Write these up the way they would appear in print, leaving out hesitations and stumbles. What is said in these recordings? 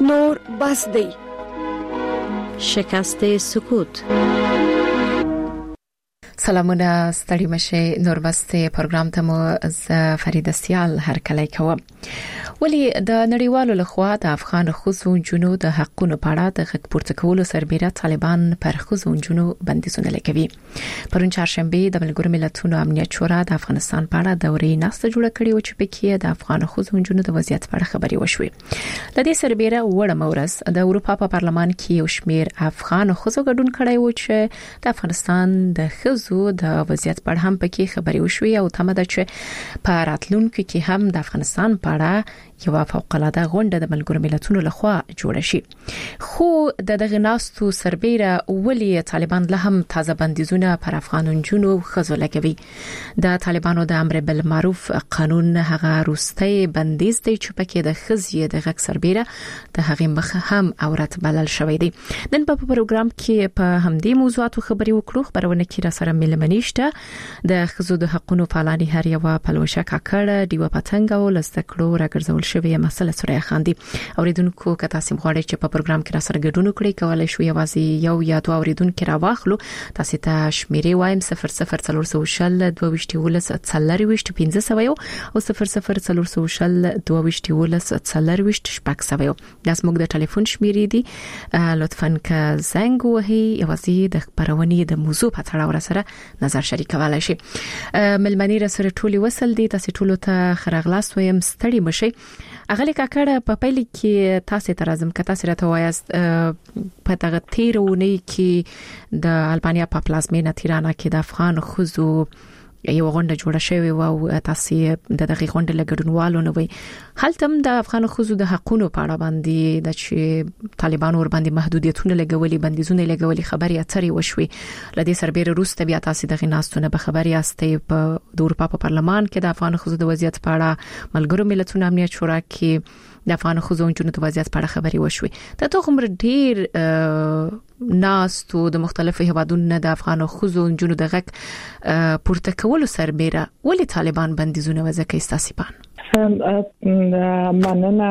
نور بس دی. شکست سکوت. سلامونه ستړي مشه نور بسته پروګرام ته مو ز فرید سیال هر کله کوم. ولی د نړیوالو لخوا د افغان ښځو جنو د حقونو په اړه د حق پورته کولو سربېره طالبان پر ښځو جنو بندیزونه لګوي. پرون چهارشنبه د ملګرو ملتونو امنیت شورا د افغانستان په اړه دورې ناسته جوړه کړې و چې پکې د افغان ښځو جنو د وضعیت په اړه خبري وشوي. لدې سربېره وړه مورس د اروپا په پارلمان کې یو شمېر افغان ښځو ګډون کړی و چې د افغانستان د ښځو د وضعیت په اړه هم پکې خبري وشوي او تمه ده چې په راتلونکو کې هم د افغانستان په اړه یو فوق العاده غونډه د ملګرو ملتونو لخوا جوړه شي. خو د دغه ناستو سربېره ولی طالبان له هم تازه بندیزونه پر افغان جنو خزو لګوي. د طالبانو د امر بالمعروف قانون هغه روستي بندیز دی چې پکې د خزي د غک سربېره د هغه مخ هم اورت بلل شوې دي. نن په پروګرام کې په همدې موضوعاتو خبري وکړو. خبرونه کې را سره ملمنيشته د خزو د حقونو فعالانی هر یو پلوشه کاکړه دیو پتنګ او لستکړو راګرځول شوی مسله سره خاندي. اوریدونکو که تاسو غواړئ چې په پروګرام کې را سره ګډون وکړئ کولای شئ یوازې یو یا دوه اوریدونکو را واخلو. تاسو ته شمیرې وایم 0040 22 څلرويشت 1500 او 0040 22 څلرويشت شپږ. دا زموږ د ټلیفون شمیرې دي. لطفاً که زنګ وهي یوازې د خبرونې د موضوع په اړه ور سره نظر شریکولای شئ. ملمنی را سره ټولي وصل دي. تاسو ټولو ته خرغلاس وایم ستړي مشئ. اغلی کاکړه په پیل کې تاسو ته راځم که تاسو راته وایاست په دغه تیرونه کې د البانیا په پلازمینه تیرانا کې د افغان ښځو یو غونډه جوړه شوې او تاسو د دغه غونډې لګډونوالو نه وي هلته د افغان ښځو د حقونو په اړه باندې د چې طالبان ور باندې محدودیتونه لګولي بندیزونه لګولي خبري اترې وشوي. لدې سربېره روسته بیا تاسو دغه ناستونه به خبري استې په د اروپا په پارلمان کې د افغان ښځو د وضعیت په اړه ملګرو ملتونو امنیت شورا کې د افغان ښځو جنو د وضعیت په اړه خبري وشوي. دا ته کوم ډیر ناستو د مختلفو هیوادونو د افغان ښځو جنو د غک پورته کولو سربېره ولې طالبان بندیزونه وځکه استاسیبان؟ مننه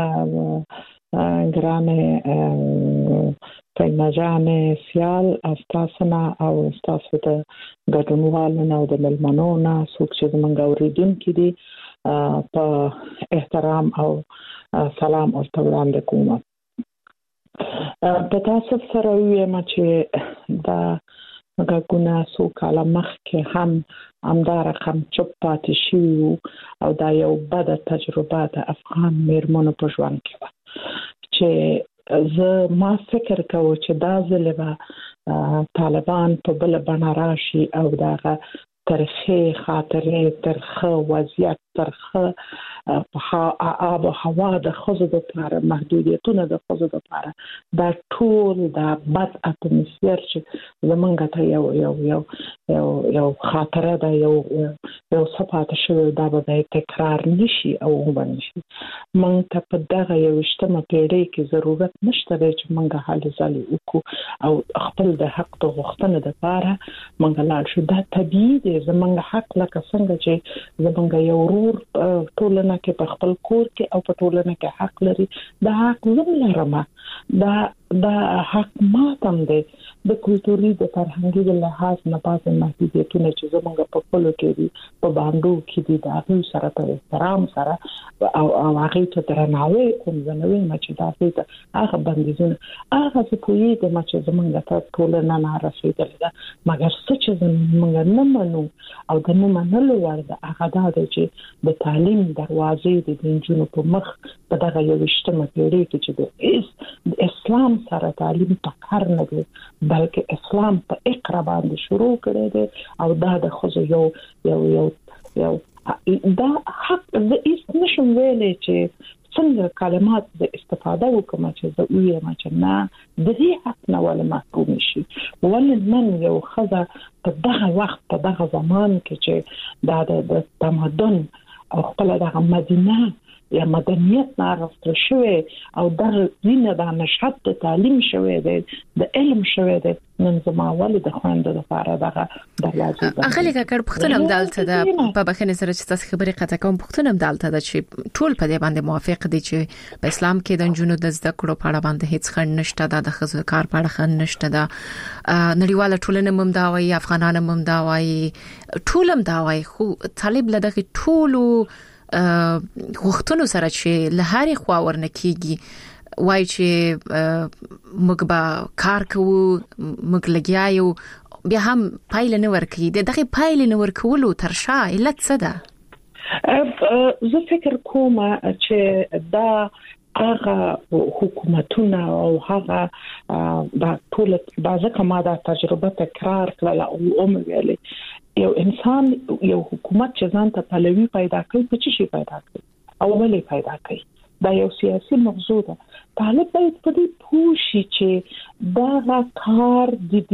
ګرانه پېناجانه سیال استاسنا او استاسو د ګډونوالو او د ملمنونو څوک چې موږ اوریدونکو دي په احترام او سلام او وړاندې کوم. په تاسو سره وایم چې دا مګونه سو کاله مخکې هم امدار رقم چوپ پاتې شي او دا یو بد تجربه د افغان میرمنو په ژوند کې چې زه ما فکر کوم چې دا ځلې طالبان په بل بڼه راشي او داغه ترخه خاطرې ترخه وضعیت ترخه آب و هوا د خزو د لپاره محدودیتونه د خزو د لپاره دا ټول د بد اتموسفیر چې زمونږ ته یو خاطره ده یو صفات شوی دا به تکرار نشي او ونشي. مونږ ته په دغه یو اجتماع پیړۍ کې ضرورت نشته چې مونږ حل ځلې وکړو او خپل د حق د غوښتنې لپاره مونږ لاړ شو. دا طبيعي دی زمونږ حق لکه څنګه چې زمونږ یو ورور ټولنه کې په خپل کور کې او په ټولنه کې حق لري. دا حق لرم دا حق ماتم دی د کلتوري د فرهنګي د لحاظ نه پاتې محدودیتونه چې زمونږ په خپل کې دي په باندې کې دي د هغه سره په احترام سره او هغه ته درناوی کوم زنوي چې دا څه هغه بندیزونه هغه څه کوي د چې زمونږ ته ټولنه نه رسیدل ده مګر څه چې زمونږ نه منو او د نه منلو ورته هغه دا چې د تعلیم دروازې د انجونو په مخ په دغه یو اجتماع پیړۍ کې چې د اسلام سره تعلیم پکار نه دی بلکې اسلام په اقرا باندې شروع کړی دی او دا د خو یو دا حق د هیڅ نشم ویلې چې څنګه کلمات د استفاده وکم چې د ویه ما چې نه د دې حق نه ولا محروم شي ولې من یو خزه په دغه وخت په دغه زمان کې چې دا د تمدن او خپل دغه مدینه یا مدنیت نه راستل شوی او د زینه د نشاط د تعلیم شوی دی د علم شوی دی نن زما ولې د خوند لپاره دغه دروازه ده اغلی کړ پختنم دالته ده په بخنه سره چې تاسو خبرې قطع کوم پختنم دالته ده چې ټول په دې باندې موافق دي چې په اسلام کې د جنونو د زده کړو په اړه باندې هیڅ خنډ نشته د خزو کار په اړه خنډ نشته ده نړیواله ټولنه هم دا وایي افغانان هم دا وایي ټولم دا وایي خو طالب لدغه ټولو وختونو سره چې له هرې خوا ورنکېږي وای چې موږ به کار کوو موږ لګیایو بیا هم پایله نه ورکړي دغه پایله نه ورکولو ترشا علت څه ده زه فکر کوم چې دا هغه حکومتونه او هغه د ټول بعضه کما د تجربه تکرار کړل او ویلې یو انسان یو حکومت چې ځان ته پلوي پیدا کوي په څه شي پیدا کوي او ولې پیدا کوي دا یو سیاسي موضوع ده طالب باید په دې پوه شي چې دا کار د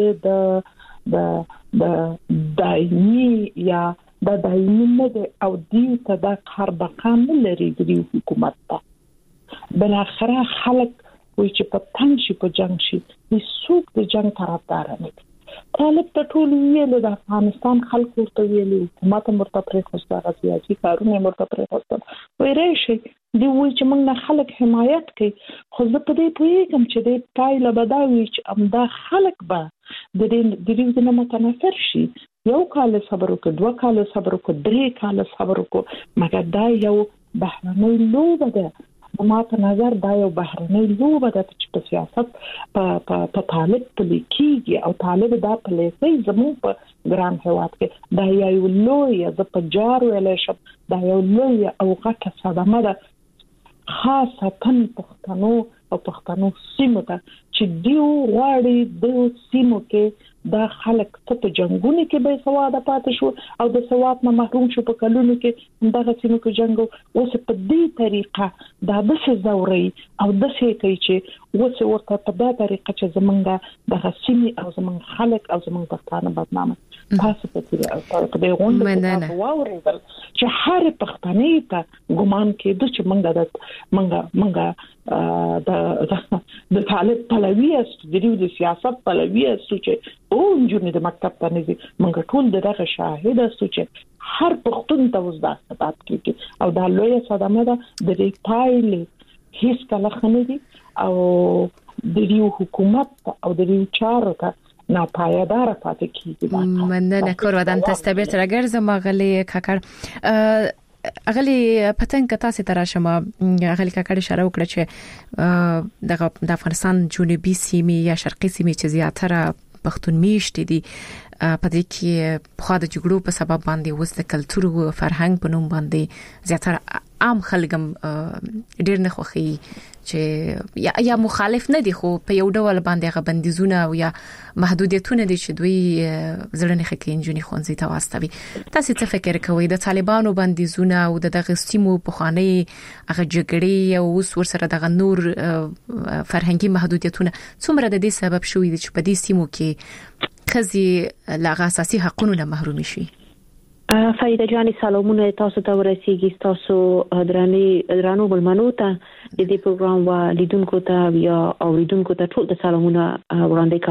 دیو د دایمي یا د دایمي نه او دیو ته دا کار بقام لري د حکومت ته بل اخره خلک وایي چې په تنګ شي په جنگ شي هیڅوک د جنگ طرفدار نه دي طالب ته ټول ویلو د افغانستان خلک ورته ویلو حکومت مرته پرې خوسته سیاسي کارونه مرته پرې خوسته وایي راشي دی وایي چې موږ خلک حمایت کوي خو زه په دې پوهیږم چې د پایله بداوي چې امدا خلک به د دې نه متنفر شي یو کال صبر وکړه دوه کال صبر وکړه درې کال صبر وکړه مګر دا یو بهرنۍ لوبه ده ما په نظر دا یو بهرنۍ لوبه ده چې په سیاست په طالب پلیکيږي او طالب دا پلیسي زموږ په ګران هواد کې دا یو لوی د پجار ویل شپ دا یو لوی او غټه صدمه ده خاصه پښتنو سیمو ته چې دیو غواړي د سیمو کې دا خلک په جنگونو کې به سواده پاتې شو او د سواد نه محروم شو په کلونو کې دغه سیمو کې جنگ اوس په دې طریقه دا د څه زوري او د څه کوي چې اوس ورته په دا طریقه چې زمونږ د سیمې او زمونږ خلک او زمونږ پښتانه بدنامه تاسو په دې غونډه واورېدل چې هر پښتني ته ګمان کې چې منګه د طالب پلویه د سیاست پلویه چې او جنې د مکتب ته نه دي منګه ټول دغه شاهد اسو چې هر پښتون ته وزدا ثبات کیږي او دا لوی صدمه ده د دې پایلې هیڅ کله خنه دي او د یو حکومت او د یو چارو ته ناپایدار پاتې کیږي مننه کورودان تستبیر ترګر زما غلي کاکړ اغلی پتن که تاسو تراشم اغلی کاکړ اشاره وکړه چې د افغانستان جنوبي سیمې یا شرقي سیمې چې زیاتره پښتون میشت دي په دې کې خو د جګړو په سبب باندې وسته کلچر او فرهنګ په نوم باندې زیاتره عام خلګم ډیر نه خوخي چې یا مخالف نه دي خو په یو ډول باندې غو بندیزونه او یا محدودیتونه دي چې دوی زړه نه خکې انجونی خونځي ته واستوي تاسو څه فکر کوئ د طالبانو بندیزونه او دغه سیمو په خانه هغه جګړې او اوس ورسره دغه نور فرهنګي محدودیتونه څومره د دې سبب شوې دي چې په دې سیمو کې خزي لاغه اساسي حقوقونه محروم شي فایده جاني سلامونه تاسو ته ورسیږي تاسو درانو بلمنو ته د دې پروګرام و لیدونکو ته یا اوریدونکو ته ټول د سلامونه وړاندې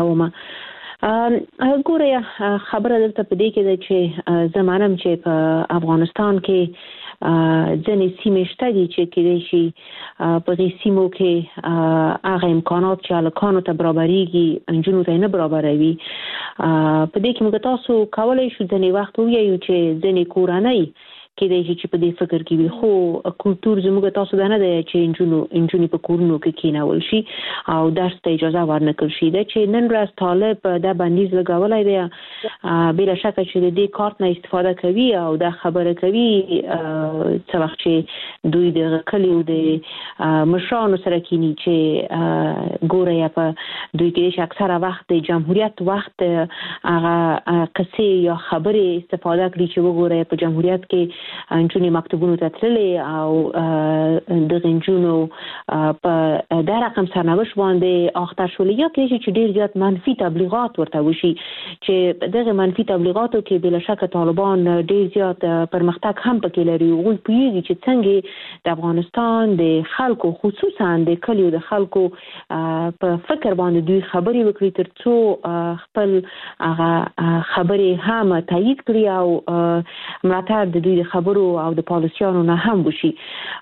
کوم ګوره خبره درته پدې کې ده چې زمانم چې په افغانستان کې ځنې سیمې شته دي چې کېدای شي په دې سیمو کې هغه امکانات چې الکانو ته برابرېږي انجونو ته نه برابروي په دې کې موږ تاسو کولای شو ځنې وخت ویو چې ځنې کورنۍ کېدای شي چې په دې فکر کې وي خو کلچر زموږ تاسو نه دی چې انجونی په کورونو کې کېنول شي او درس ته اجازه ورنکړل شي دا چې نن ورځ طالب دا بندیز لګولای دی بلا شک چې د دې کارت نه استفاده کوي او دا خبره کوي څه وخت چې دوی د کلیو د مشرانو سره کینی چې ګوره یا په دوی کې اکثره وخت د جمهوریت وخت هغه قصې یا خبره استفاده کوي چې وګوره په جمهوریت کې انجونی مکتبونو ته تللې او د انجونو په دا رقم سرنوشت باندې اخته شول یا کې چې ډیر زیات منفي تبلیغات ورته وشي چې دغه منفي تبلیغاتو کې بل شک طالبان ډیر زیات پرمختګ هم پکې لري او پیږي چې څنګه د افغانستان د خلکو خصوصا د کلیو د خلکو په فکر باندې دوی خبري وکړي ترڅو خپل هغه خبري هم تایید کړي او ملاتړ د دوی خبرو او د پالیسیانو نه هم وشي.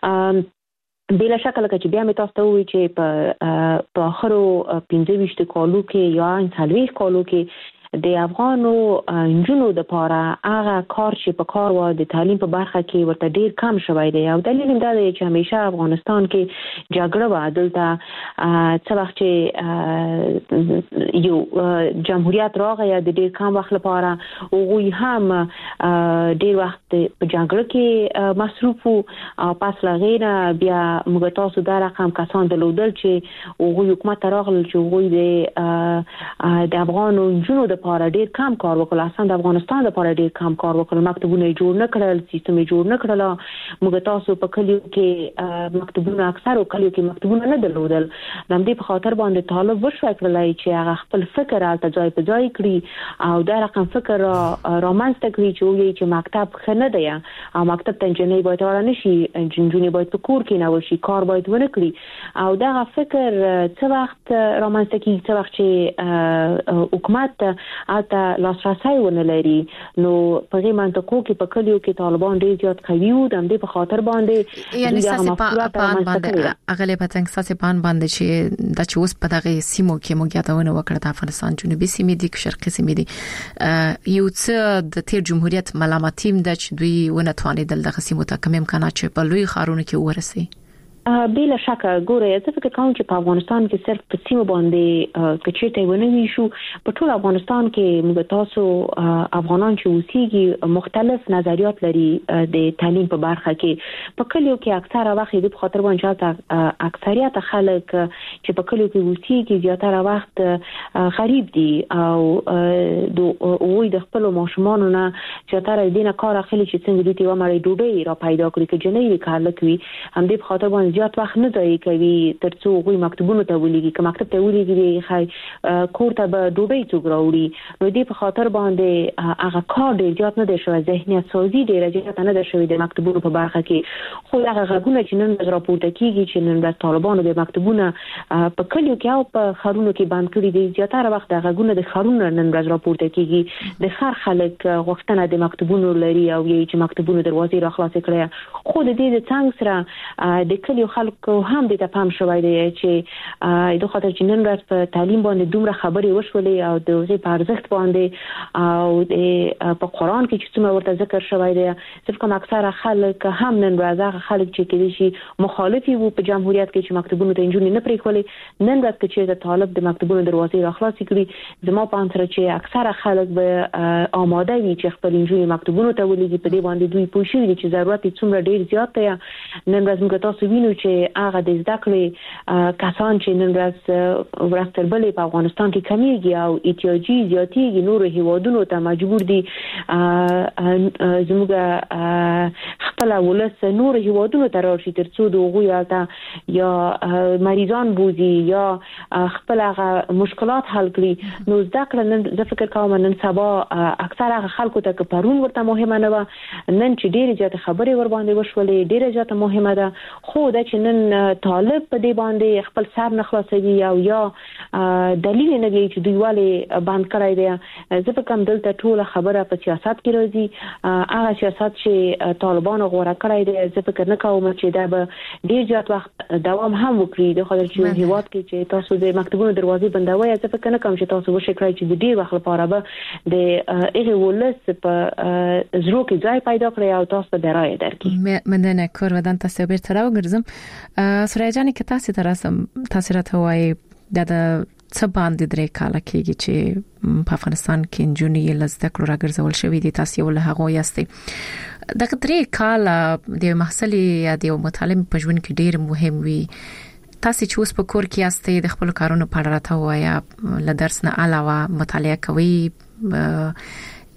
بلا شک لکه چې بیا مې تاسو ته وایي چې په آخرو 25 کالو کې یا 40 کالو کې د افغانو انجونو د پاره هغه کار چې په کار و د تعلیم په برخه کې ورته ډیر کم شوی دی او دلیل هم دا دی چې همیشه افغانستان کې جګړه و دلته څه وخت چې یو جمهوریت راغی د ډیر کم وخت لپاره او غوی هم ډیر وخت په جګړه کې مصروف او پس لغیره بیا موږ تاسو دا رقم کسان درلودل چې غوی حکومت راغل چې غوی د افغانو انجونو لپاره ډیر کم کار وکړ اصلا د افغانستان لپاره ډیر کم کار وکړ مکتبونه جوړ نه کړل سیستم جوړ نه کړل موږ تاسو په کلیو کې مکتبونه اکثر کلیو کې مکتبونه نه درلودل نن دې په خاطر باندې طالب وشو کړلای چې هغه خپل فکر الته ځای په ځای کړی او دا رقم فکر رومانس تکوي چې مکتب خنه دی او مکتب ته جنې باید ورانه شي جنجونی باید په کور کې نه وشي کار باید ونه کړی او دا فکر څه وخت رومانس تکي څه وخت چې حکومت اته لاسرسي ونه لري نو په دې منطقو کې په کلیو کې طالبان ډیر زیات قوي وو د دې په خاطر باندې یعنی ساسي پان باندې اغله پتنګ ساسي پان باندې چې د چوس په دغه سیمو کې موږ یادونه وکړه د افغانستان جنوبي سیمې دي شرقي سیمې دي یو څه د تیر جمهوریت ملامتیم د چې دوی ونه توانیدل دغه سیمو ته کم امکانات چې په لوی خارونو کې ورسي بلا شک ګوره زه فکر کوم چې په افغانستان کې صرف په سیمه باندې کچېته ونوي شو په ټول افغانستان کې موږ تاسو افغانان چې اوسېږي مختلف نظریات لري د تعلیم په برخه کې په کلیو کې اکثره وخت د خاطر باندې اکثریت خلک چې په کلیو کې اوسېږي زیاتره وخت غریب دي او د خپل ماشومانو نه زیاتره دینه کار اخلي چې څنګه دوی ته ومړي ډوډۍ را پیدا کړي چې جنې وکړل کوي هم دې په خاطر باندې زیات وخت نه ځای کوي ترڅو غوي مکتبونو ته ولېږي که مکتب ته ولېږي خای کور ته به ډوډۍ څوک راوړي نو دې په خاطر باندې هغه کار ډیر زیات نه دی شوی ذهنیت سازي ډیر زیات نه دی شوی د مکتبونو په برخه کې خو هغه غږونه چې نن راپورته کیږي چې نن د طالبانو د مکتبونو په کلیو کې او په خارونو کې بند کړي دي زیاتره وخت د غږونه د خارونو نن راپورته کیږي د خار خلک غوښتنه د مکتبونو لري او یې چې مکتبونو دروازې را خلاص کړي خو د دې څنګه سره د کلیو خلکو هم د تفهم شوی دی چې د خاطر چې نن ورځ په تعلیم باندې دومره خبرې وشولې او د غي په ارزښت باندې او د په قران کې چې څومره ورته ذکر شوی دی صرف کوم اکثره خلک هم نن ورځ هغه خلک چې کېدي شي مخالفي وو په جمهوریت کې چې مکتبونو ته انجونې نه پریښولې نن ورځ چې د طالب د مکتبونو دروازې را خلاص کړي زما په اندازه چې اکثره خلک به آماده وي چې خپل انجونې مکتبونو ته ولېږي په دې باندې دوی پوښتنه دي چې ضرورت څومره ډیر زیات دی نن ورځ موږ تاسو وینو چې هغه د زده کړې کسان چې نن ورځ تر بلې په افغانستان کې کمیږي او احتیاجي زیاتېږي نور هیوادونو ته مجبور دي زموږ خپل ولس نور هیوادونو ته راشي ترڅو د هغوی یا مریضان بوزي یا خپل هغه مشکلات حل کړي نو زده کړه نن زه فکر کوم نن سبا اکثر هغه خلکو ته پرون ورته مهمه نه و نن چې ډېر زیات خبرې ور باندې وشولې ډېر زیات مهمه ده خو دا چې نن طالب په دې باندې خپل سر نه خلاصوي او یا دلیل نه دی چې دوی والي باندې کړای دی زه په کوم دلته ټول خبره په سیاست کې راځي هغه سیاست چې طالبانو غوړه کړای دی زه فکر نه کوم چې دا به ډیر زیات وخت دوام هم وکړي د خاطر چې هیواد کې چې تاسو د مکتبونو دروازې بندوي زه فکر نه کوم چې تاسو وشي کړئ چې د ډیر وخت لپاره به د هغه ولس په زړه کې ځای پیدا کړی او تاسو ته درای درکې مننه کور ودان تاسو بیرته راوګرځم سوریا جان کې تاسو راته وایي د څه باندې درې کاله کېږي چې په افغانستان کې انجونې لزده کړو راګرځول شوې دي تاسو ول هغه یاستئ د درې کاله د محصل یا د متعلم په ژوند کې ډېر مهم وي تاسو چې اوس په کور کې یاستئ د خپل کارونو په اړه راته وایي ل درس نه علاوه مطالعه کوي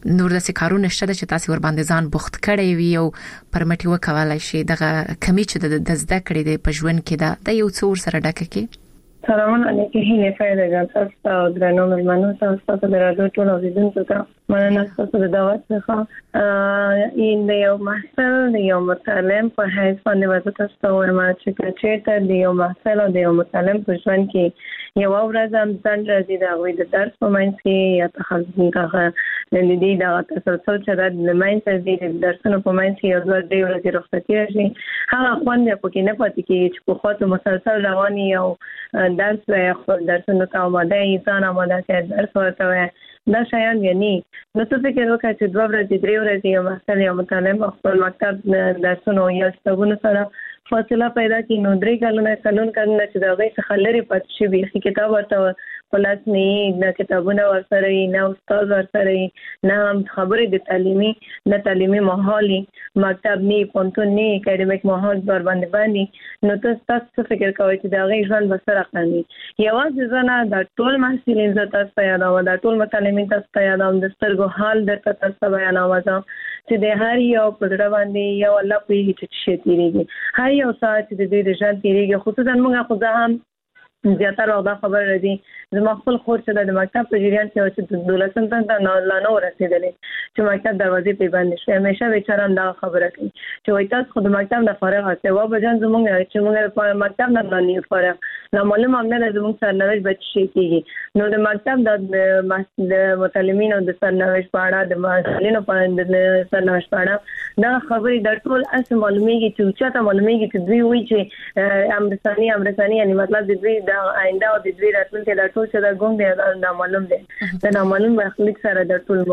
نور د کارونه شته چې تاسو ور باندې ځان بوخت کړی وي او پرمټي وکولای شي دغه کمی چې د زده کړې د پښون کې د یو څور سره ډکه کې سلام علیکم هیله فایده ګټه او درنو ملمنو تاسو ته د راډیو ټول اوریدونکو ته مننه تاسو د دعوت څخه این یو محصل د یو متعلم په حیث باندې وځو تاسو وایم چې ته د یو محصل او د یو متعلم په ژوند کې یو ورځ هم ځان راځي دا غوي د درس په منځ کې یا تخصصي کاغه د دې دا تسلسل چې د منځ د درسونو په منځ کې یو ځل دی ورځې رخصتي راشي هغه خوند په کې نه پاتې کېږي چې په خاطر مسلسل رواني او درس یا خپل درسونو ته آماده انسان آماده چې درس ورته دا شایان یعنی نو څه فکر وکړئ چې 2 ورځې 3 ورځې یو محصل یا متعلم خپل مکتب درسونو یا ستونو سره فاصله پیدا کړي نو 3 کلونه چې دا غي څخه لري پات شي به کتاب ورته پلاس نه کتابونه ورسره نه استاد ورسره نه خبرې د تعلیمي ماحول مکتب نه پونتون نه اکیډمیک ماحول بر باندې نو تاسو فکر کوئ چې دا غي ژوند بسره کړنی یوازې ځنه د ټول محصلین تاسو ته یاد او د ټول متعلمین تاسو ته یاد او د سترګو حال درته تاسو بیان اوازه چې د هر یو په ډول باندې یو الله په هیڅ شي تیریږي هر یو ساعت د دې ژوند تیریږي خصوصا موږ خو هم زیاتره دا خبر راځي زما خپل خور چې د مکتب په جریان کې چې دولتن ته نه ورسېدلې چې مکتب دروازې په باندې شوه همیشه بیچاره دا خبره کوي چې وای تاسو خود مکتب نه فارغ اوسئ و بجان زموږ چې موږ په مکتب نه باندې فارغ نو معلوم هم نه زموږ سرنوشت بچی کیږي نو د مکتب د متعلمین او د سرنوشت په اړه د مسلمانانو په سرنوشت په اړه دا خبرې د ټول اس معلومیږي چې چاته معلومیږي چې دوی وایي چې امریکایي یعنی مطلب د دوی د آینده او د دوی راتلونکي د ټول چې دا ګوند دی دا معلوم دی دا نامعلوم اخلاق سره د ټول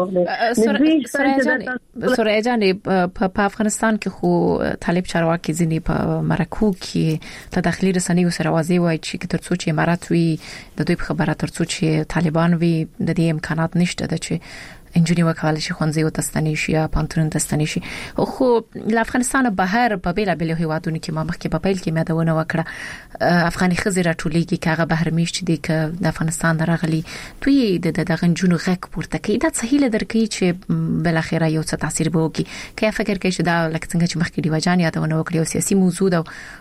مخ سوریا جان په افغانستان کې خو طالب چارواکي ځنی په مرکو کې تداخلي رسنۍ سره واضح وایي چې ترڅو چې امارات وي د دوی خبره ترڅو چې طالبان وي د دې امکانات نشته د چې انجنیر وکاله شي خونځي او تستنی شي یا پانتون تستنی شي خو د افغانستان بهر په بیل بیل هیوادونو کې ما مخکې په پیل کې مدونه وکړه افغاني خزر ټولېږي کاغه بهر میشت دي ک د افغانستان راغلي دوی د غنجونو غک پورته کوي دا صحیح لدرکې چې بل اخره یو څه تاثیر به وکړي کله فکر کوي چې دا لکه څنګه چې مخکې دی وجان یادونه وکړي او سیاسي موضوع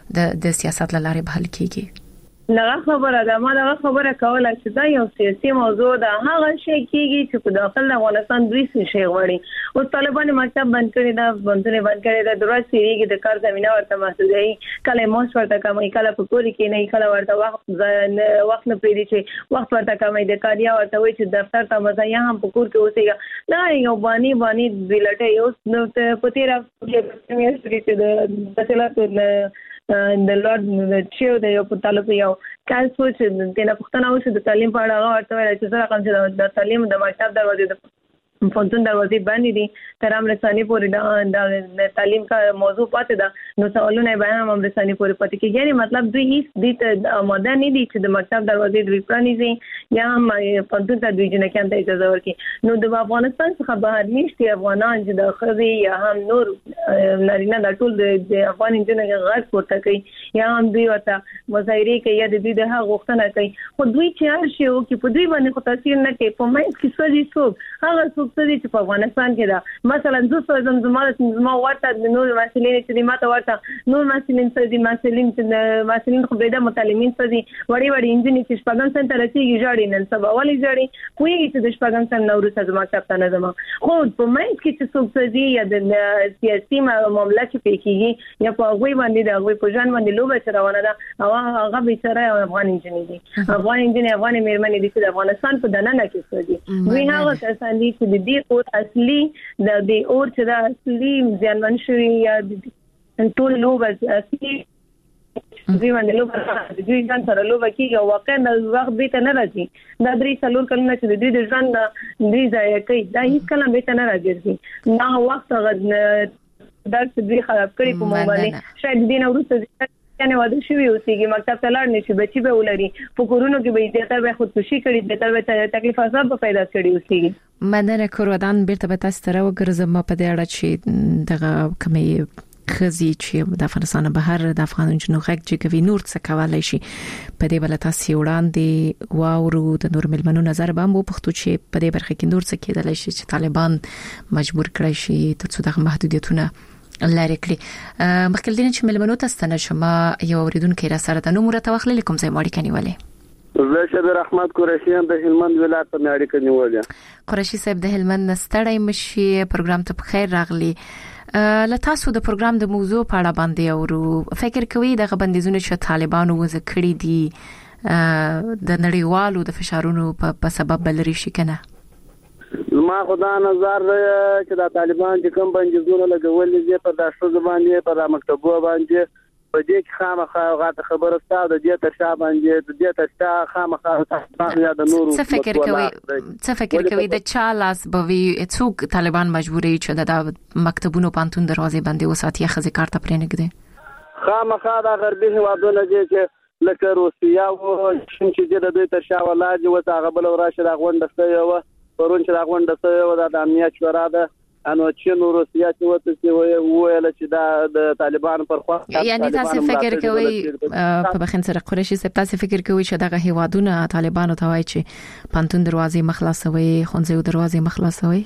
د سیاست لاره به حل کیږي لغه خبره ده ما لغه خبره کوله چې دا یو سیاسي موضوع ده هغه شی کیږي چې په داخل افغانستان دوی شي غوړي او طالبان مکتب بند کړی دا بندونه بند کړی دا دروازه سریږي د کار زمينه ورته محدودي کله موږ ورته کومه کله په پوری کې نه کله ورته وخت نه پیری چې وخت ورته کومه د کاریا ورته وي چې دفتر ته مزه یا هم په کور کې اوسېږي دا یو باندې بلټه یو نو په تیر هفته چې د تسلط د لورد چیو د یو په طالب یو کال سوچ د نه پښتنه اوسه د تعلیم په اړه ورته ویل چې سره کوم چې د تعلیم د مکتب دروازې د فونتون دروازې باندې دي تر امرسانی پورې د تعلیم کا موضوع پاتې ده نو سوالونه بیان هم امرسانی پورې پاتې کیږي یعنی مطلب دوی هیڅ د آماده نه دي چې د مکتب دروازې دوی پرانیزي یا هم فونتون ته دوی جنہ کې اجازه ورکړي نو د افغانستان څخه بهر نشته افغانان چې د خزي یا هم نور نارینه د ټول د افغان جنہ غږ پورته کوي یا هم دوی ورته مظاهره کوي یا د دې د هغه غوښتنه کوي خو دوی چې هر شی وکړي په دوی باندې خو تاثیر نه کوي په مې کې څه څوک هغه چې په افغانستان کې دا مثلا زما ورته د نور مسلمانین چې ماته ورته نور مسلمانین مسلمانین خو به د متعلمین سدي وړي انجنیر چې شپږم سن ته رسیدي جوړي نن سبا ولې جوړي کوی چې د شپږم سن نورو سره مکتب ته نه زما خو په مې کې چې څوک سدي یا د سیاسي معاملې کې پیږي یا په غوي باندې د غوي په ځان باندې لوبه چروانه ده او هغه بیچاره افغان انجنیر دي افغان مېرمنې دي چې افغانستان په دننه کې سدي دوی هغه کسان دي چې د او اصلي د دې اور چې د اصلي ځانون شوی یا ټول لوب اصلي دوی باندې لوب دوی ځان سره لوب کیږي واقعا د وخت به ته نه راځي دا درې څلور کلونه چې د دې ځان د ځای کوي دا هیڅ کله به ته نه راځي نه وخت غد درس دوی خراب کړی په مو باندې شاید دین ورسته یعنی واده شوی اوسېږي مکتب ته لاړ نشي بچي به ولري فکرونو کې به زیاتره به خودکشي کړي زیاتره به تکلیف عذاب پیدا کړي اوسېږي مننه کورودان بیرته به تاسو ته راوګرځم په دې اړه چې دغه کمی خزي چې د افغانستان بهر د افغان جنو غږ چې کوي نور څه کولای شي په دې بل تاسو وړاندې واورو د نور ملمنو نظر به مو پښتو چې په دې برخه کې نور څه کېدلای شي چې طالبان مجبور کړی شي ترڅو د محدودیتونه لاري کړی مخکې دین چې ملمنو تاسو ته شما یو اوریدونکو را سره د نومره توخل کوم ځای ماړی کني ولې زه شبیر احمد قریشیان د هلمند ولایت په اړیکه نیولې قریشي صاحب د هلمند نستړی مشي پروګرام ته بخیر راغلی له تاسو د پروګرام د موضوع په اړه باندې اورو فکر کوي د بندیزونو چې طالبانو وځ کړی دي د نړیوالو د فشارونو په سبب بلري شي کنه ما خدا نظر چې د طالبان چې کوم بندیزونه لګولې دي په داشو زبانه په مکتبو باندې په دې کې خامخا غاټه خبره ستاسو د دې ترشا باندې د دې ترشا خامخا تاسو یا د نورو څه فکر کوي د چا لاس بوي څوک طالبان مجبوري چې د مکتبونو پانتون دروازې باندې وساتي خزي کارته پرې نګدي خامخا د غربي هوادونو چې لکه روسیا او چې د دوی ترشا ولاج او هغه بل راشه د غونډه یو پرون چې د غونډه یو د امنیت شورا ده انو چې نو روسیا چې وته چې ویل چې د طالبان پر خوا یعنی تاسو فکر کوئ په بخین سره قریشي صاحب تاسو فکر کوئ چې دغه هیوادونه طالبانو ته وایي چې پانتون دروازې مخلاصوي خونځو دروازې مخلاصوي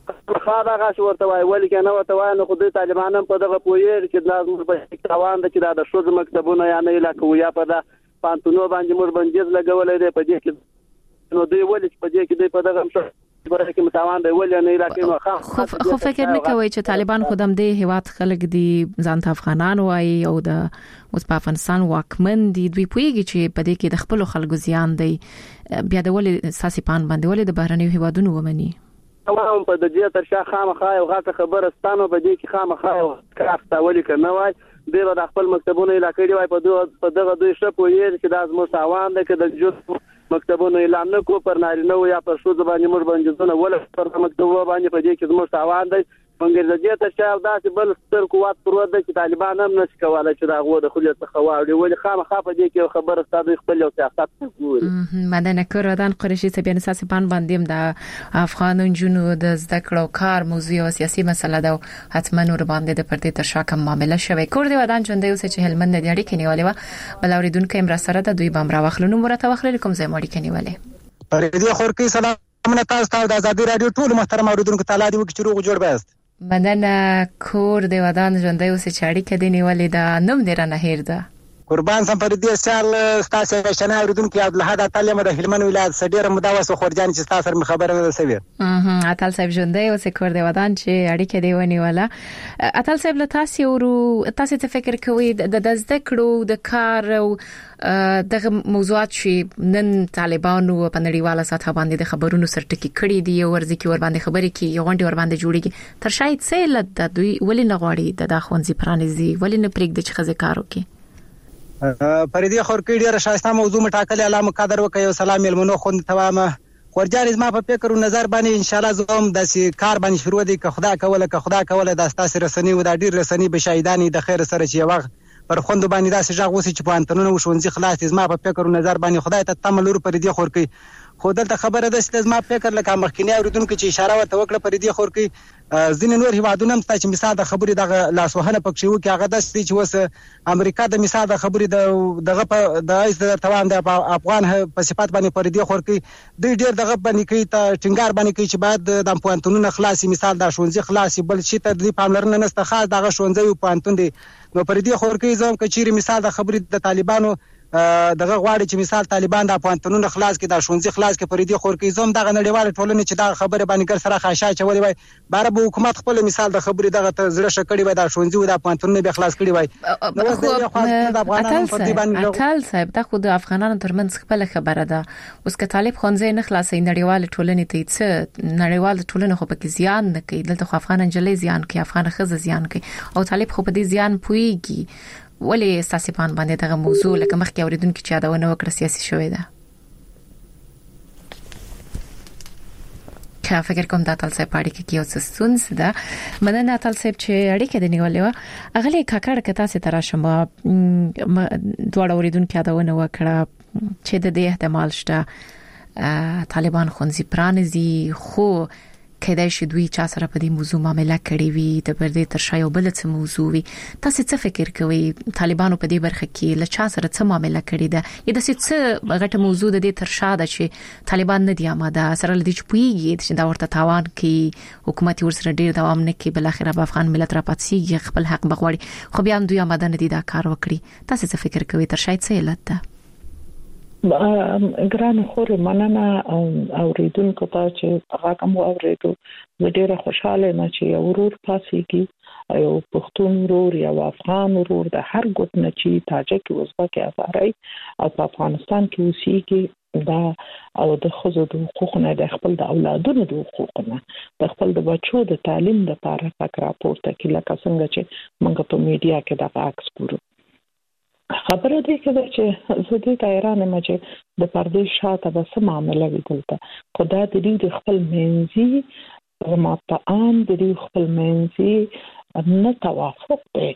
خاطر غاښ ورته وایي ولې کنه ورته وایي نو خو د طالبانو په دغه پویر چې لازم په توان د چې د شوز مکتبونه یا نه علاقه ویا په د پانتونو باندې مر بندیز لګولې دی په دې کې نو دوی ولې په دې کې د په دغه برخه کې متوان دی ولې نه علاقې خو فکر نه کوي چې طالبان خودم دې هواد خلک دي ځان افغانان وایي او د اوس په افغانستان واکمن دي دوی پویږي چې په دې کې د خپل خلکو زیان دی بیا د ولې ساسي پان باندې ولې د بهرنیو هوادونو ومني تمام په دې ترشا خامخا یو غاټه خبره ستانو په دې کې خامخا یو کارته ولې کنه وای د خپل مکتبونو علاقې دی وای په دغه دوی شپو یې چې د ازمو ساوان ده کې د جوړ مکتبونو اعلان نکو پر نارینه یا پر شوز باندې مر باندې ول پر مکتبو باندې په دې کې زموږ تاوان دی څنګه د دې ته چې داسې بل ستر قوت پروت دي چې طالبان هم نشي کولای چې دا غو د خلیت خواړي ولې خامخا په دې کې خبره ستاسو خپل او سیاست ګوري مدنه کورودان قریشي ته بیا اساسي پان باندې د افغان جنو د زده کړو کار موضوع او سیاسي مسله ده حتما ور باندې د پردي تر شاکم معاملې شوي کور دی ودان ژوندې اوس چې هلمند د اړیکې نیولې و بل اوریدونکو امر سره د دوی بام راوخلونو مرته وخلل کوم ځای مړی کني ولې پردي خورکی سلام تاسو ته د آزادي رادیو ټول محترم اوریدونکو تعالی دی وکړو روغ جوړ بست مننه کور دی ودان ژوندې اوس چې اړیکې دی نیولې دا نوم دی رانه هیر ده قربان سم پر دې سال تاسو شنه اوریدونکو عبدالحد تعلیم د هلمند ولایت سډیر مداوس خورجان چې تاسو خبره ده سوي اتل صاحب ژوندې اوس کور دی ودان چې اړیکې دی ونیوله اتل صاحب له تاسو ته فکر کوي د زده کړو د کار او دغه موضوعات چې نن طالبانو په نړیواله سطح باندې د خبرونو سرټکی کړي دي او ورځي کې ور باندې خبرې کې غونډې ور باندې جوړيږي تر شاید څه د دوی ولې نه غواړي د خونځي پرانیزي ولې نه پرېږدي چې خزه کار وکړي پردي خورکی ډیره شایسته موضوع مټاکل علامه قدر وکي او سلام ملمنو خوند توامه ورجان زما په فکر او نظر باندې ان شاء الله زوم د کار باندې شروع دي که خدا کوله د تاسو رسنی و د ډیر رسنی به شهیدانی د خیر سره چې وغ پر خوند باندې داسې ژغ وسی چې په انټرنیټ او شونځي خلاص زما په فکر او نظر باندې خدای ته تملور پردي خورکی خو دلته خبره ده چې زما فکر لکه مخکینی اوریدونکو چې اشاره ورته وکړه پردي خورکی ځین نور هیوادونه هم چې مثال د خبرې د لاسوهنه پکښې وکي هغه د چې وس امریکا د مثال د خبرې دغه د ایس د توان د افغان په صفات باندې پردي خورکی د ډیر دغه باندې کوي ته ټینګار باندې کوي چې بعد د پوانتونونو خلاصي مثال د شونځي خلاصي بل شي ته د پاملرنه نسته خاص دغه شونځي پوانتون دي نو پردي خورکی زم کچيري مثال د خبرې د طالبانو دغه غواړي چې مثال طالبان د پوانتونونو خلاص کې د شونځي خلاص کې پردي خورکی زم دغه نړیواله ټولنه چې دا خبره باندې ګر سره خاصه چولې وای بار به حکومت خپل مثال د خبرې دغه زړه شکړې وای د شونځي او د پوانتونونو به خلاص کړي وای اتل صاحب دا خو د افغانانو ترمنځ خپل خبره ده اوس که طالب خونځي نه خلاصې نړیواله ټولنه ته څه نړیواله ټولنه خو پکې زیان نه کوي دلته خو افغان انجلې زیان کوي افغان خزه زیان کوي او طالب خو په دې زیان پويږي ولې ساسي پان باندې دغه موضوع لکه مخکې اوریدونکو چې یادونه وکړه سیاسي شوې ده که فکر کوم د اتل صاحب اړیکه کې اوس ستونز ده مننه اتل صاحب چې اړیکه د نیولې و اغلی کاکړ کته سي تر شمه دوړ اوریدونکو یادونه وکړه چې د دې احتمال شته طالبان خونځي پرانیزي خو کېدای شي دوی چا سره په دې موضوع معاملې کړې وي د پردې تر شا یو بل څه موضوع وي تاسو څه فکر کوئ طالبانو په دې برخه کې له چا سره څه معاملې کړې ده یا د څه غټه موضوع د دې تر شا ده چې طالبان نه دی آماده سره لدی چې پويږي چې دا ورته تاوان کوي حکومت ورسره ډیر دوام نه کوي بل اخر به افغان ملت را پاتسي خپل حق بغوړي خو بیا دوی آماده نه دي دا کار وکړي تاسو څه فکر کوئ تر شا څه علت ده ګران خور مننه اوریدونکو ته چې هغه کوم اوریدو زه ډیره خوشاله یم چې یو ورور پاسيږي یو پښتون ورور یا افغان ورور د هر ګوت نه چې تاجک وزبک افغاني او په افغانستان کې اوسېږي دا او د خزو د حقوقو د خپل د اولادونو د حقوقو نه د خپل د بچو د تعلیم لپاره فکر راپورته کې لکه څنګه چې موږ په میډیا کې دا عکس ګورو خبره دې کده چې زه دې تایران ما چې د پردې شاته به سم معاملې وکړه خدای دې د خپل منځي رماتان دې خپل منځي نه توافق دی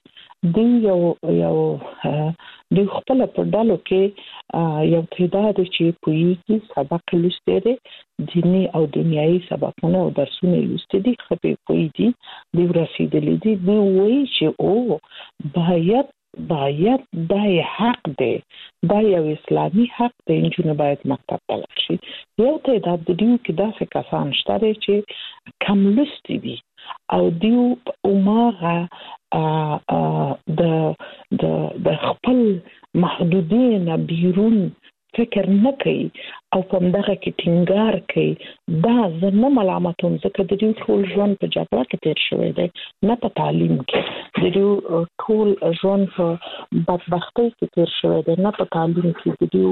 یو خپل په ډالو کې یو تعداد چې پویږي سبق لسته دي دینی او دنیایي سبقونه او درسونه لسته دي خپې پویږي دی رسیدلې دي وایي چې او باید دا حق دی دا یو اسلامي حق دی چې باید مکتب ته لاړ شي یو تعداد دیو کې داسې کسان شته چې کم لسته دي او دیو عمره د خپل محدودین بیرون فکر نه کوي او په دغه کې ټینګار کوي دا زنه ملامتون ځکه د دې ټول ژوند په جګړه کې تیر شوی دی نه په تعلیم کې د دې ټول ژوند په بدبختی کې تیر شوی دی نه په تعلیم کې د دې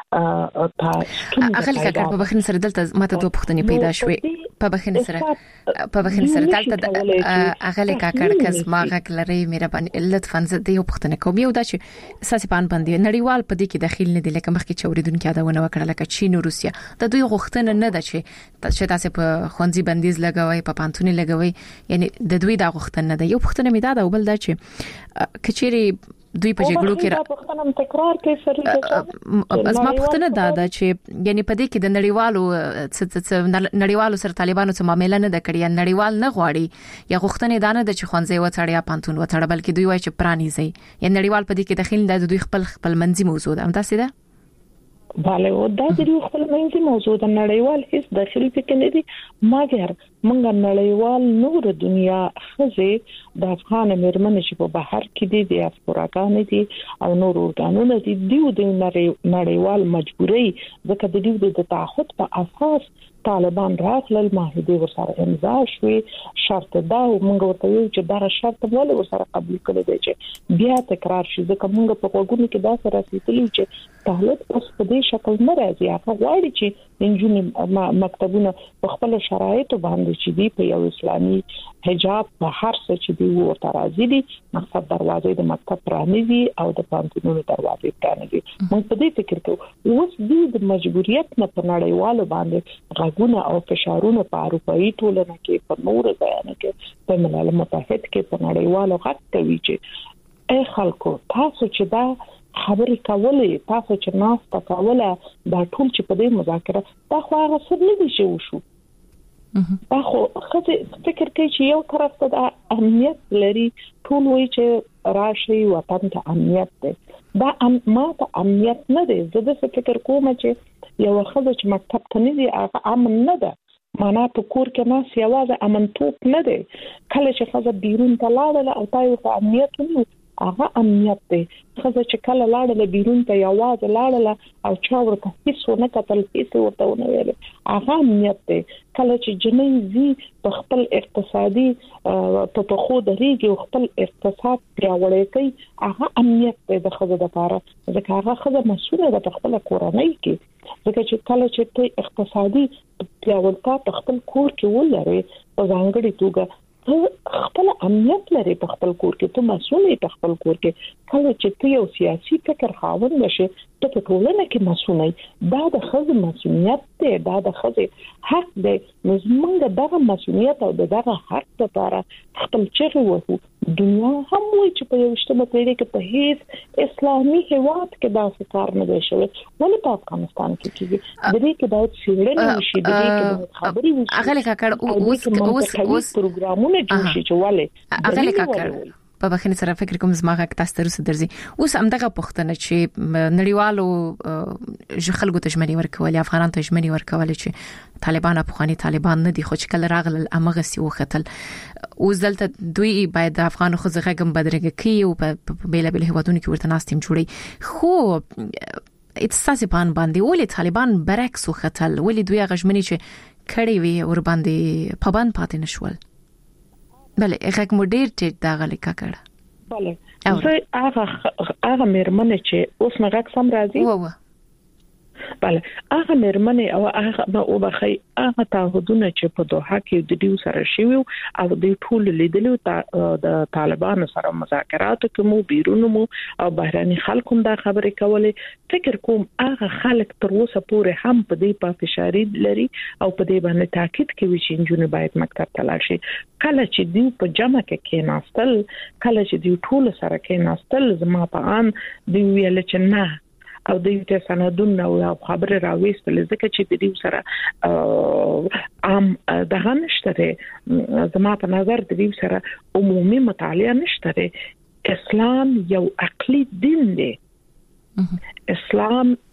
اغل کاکر په بخښنه سره دلته ماته دوه پوښتنې پیدا شوې په بخښنه سره دلته اغل کاکر کس ماغه کلري مهرباني لطفا زه د یو پوښتنه کوم یو دا چې اساسي پان باندې نړیوال په دې کې داخل نه دي لکه مخکې چوریدونکو یادونه وکړه لکه چین او روسیا د دوی غوښتنه نه ده چې تاسو په خوندزي بندیز لګوي په پانتونی لګوي یعنی د دوی دا غوښتنه نه ده یو پوښتنه مې دا بل دا چې کچيري دوی په جګړو کې پښتنم تکرار کوي سره ازما پښتنه دا ده چې یعنی په دې کې د نړیوالو سره طالبانو سره معاملې نه د کړی نړیوال نه غواړي یا غوښتنه دانه د چې خونځي وڅړیا پانتون وڅړ بلکې دوی وایي چې پرانیزي یا نړیوال په دې کې داخل د دوی خپل منځي موضوع ده هم تاسو ده bale او دا د خپل منځي موضوع د نړیوال هیڅ داخلي فکر نه دي مګر موږ نړیوال نور دنیا خزه د افغان مرمن چې په بهر کې دي د افراګان دي او نور اورګانونه دي د نړیوال مجبوري ځکه د دې د تعهد په اساس طالبان راغلل معاهده ورسره امضا شوې شرط دا او موږ ورته یو چې دا شرط ولې ورسره قبول کړی دی چې بیا تکرار شي ځکه موږ په وګونو کې دا سره رسیدلی چې طالب اوس په دې شکل نه راځي هغه غواړي چې انجونی مکتبونه په خپل شرایطو باندې چې دی په یو اسلامي حجاب په هر څه چې دی ورته راځي دي مقصد دروازې د مکتب پرانیزي او د پانتونونو دروازې پرانیزي موږ په دې فکر کوو اوس د مجبوریت نه په نړیوالو باندې غوونه او فشارونه په اروپאי ټولنه کې په نور ځایانو کې په ملل متحد کې په نړیوالو غږ کوي چې اي خلکو تاسو چې دا خبرې کولې تاسو چې ناس تکوله دا ټول چې په دې مذاکره دا خو هغه څه نه دي چې وشو دا خو خزه فکر کوي چې یو طرف ته د امنیت لري ټول وایي چې راشي وطن ته امنیت دی دا ما ته امنیت نه دی زه د فکر کوم چې یو خزه چې مکتب ته نه دی هغه امن نه ده معنا په کور کې ناس یوازې امن توپ نه دی کله چې خزه بیرون ته لاړه او تاسو ته امنیت نه هغه امنیت دی خزه چې کله لاړه بیرون ته یوازې لاړه او چا ورته هیڅ نه کتل هیڅ ورته نه ویل هغه امنیت دی کله چې جنۍ زی په خپل اقتصادي په خو د ریګي خپل اقتصاد پیاوړی کوي هغه امنیت دی د خزه لپاره ځکه هغه خزه مسؤله ده په خپل کورنۍ کې ځکه چې کله چې ته اقتصادي پیاوړتیا په خپل کور کې ولرې په ځانګړي توګه خپل امنیت لري په خپل کور کې ته مسؤل یې په خپل کور کې کله چې ته یو سیاسي فکر خاوند شې ته په ټولنه کې مسؤل یې دا د خزه مسؤلیت دی دا د خزه حق دی نو موږ دغه مسؤلیت او دغه حق لپاره خپل چیرې وو دنیا هم وایي چې په 21مه پیړۍ کې په هیڅ اسلامي هیواد کې داسې کار نه دی شوی ولې په افغانستان کې کیږي د دې کې باید څېړنې وشي د دې کې خبرې وشي هغه کاکړ اوس پروګرامونه جوړ شي چې ولې هغه کاکړ په بخښنې سره فکر کوم زماغه تاسو ته درځي اوس همدغه پښتنه چې نړیوالو خلکو ته ژمنې ورکول افغانان ته ژمنې ورکول چې طالبان افغاني طالبان نه دي خو چې کله راغل امغه سی وختل اوس دلته دوی باید د افغان خو زغم بدرګه کوي او په بیل بیل هوادونو کې ورته ناستیم جوړي خو اتصاص باندې ولې طالبان برعکس وختل ولې دوی غژمنې چې کړي وي ور باندې پابند پاتې نشول بله هغه مدیر ټیټ دا غلي کاکړه بله زه هغه مېرمنه چې اوس مګه سم راځي بله هغه مېرمنه او هغه او بخي هغه تعهدونه چې په دوحه کې د دیو سره شوی او د ټول لیدلو د طالبانو سره مذاکرات کوم بیرونو مو او بهراني خلکو دا خبرې کولې فکر کوم هغه خلک تر اوسه پورې هم په دې په فشاري لري او په دې باندې تاکید کوي چې جنونه باید مکتب ته لاړ شي کله چې دیو په جمع کې ناستل کله چې دیو ټول سره کې ناستل زما په ان دی ویل چې نه او د یو سندونه او خبره راوېستل ځکه چې د دې سره عام دغه نشته زما په نظر د دې سره عمومي مطالعه نشته اسلام یو عقلي دین دی اسلام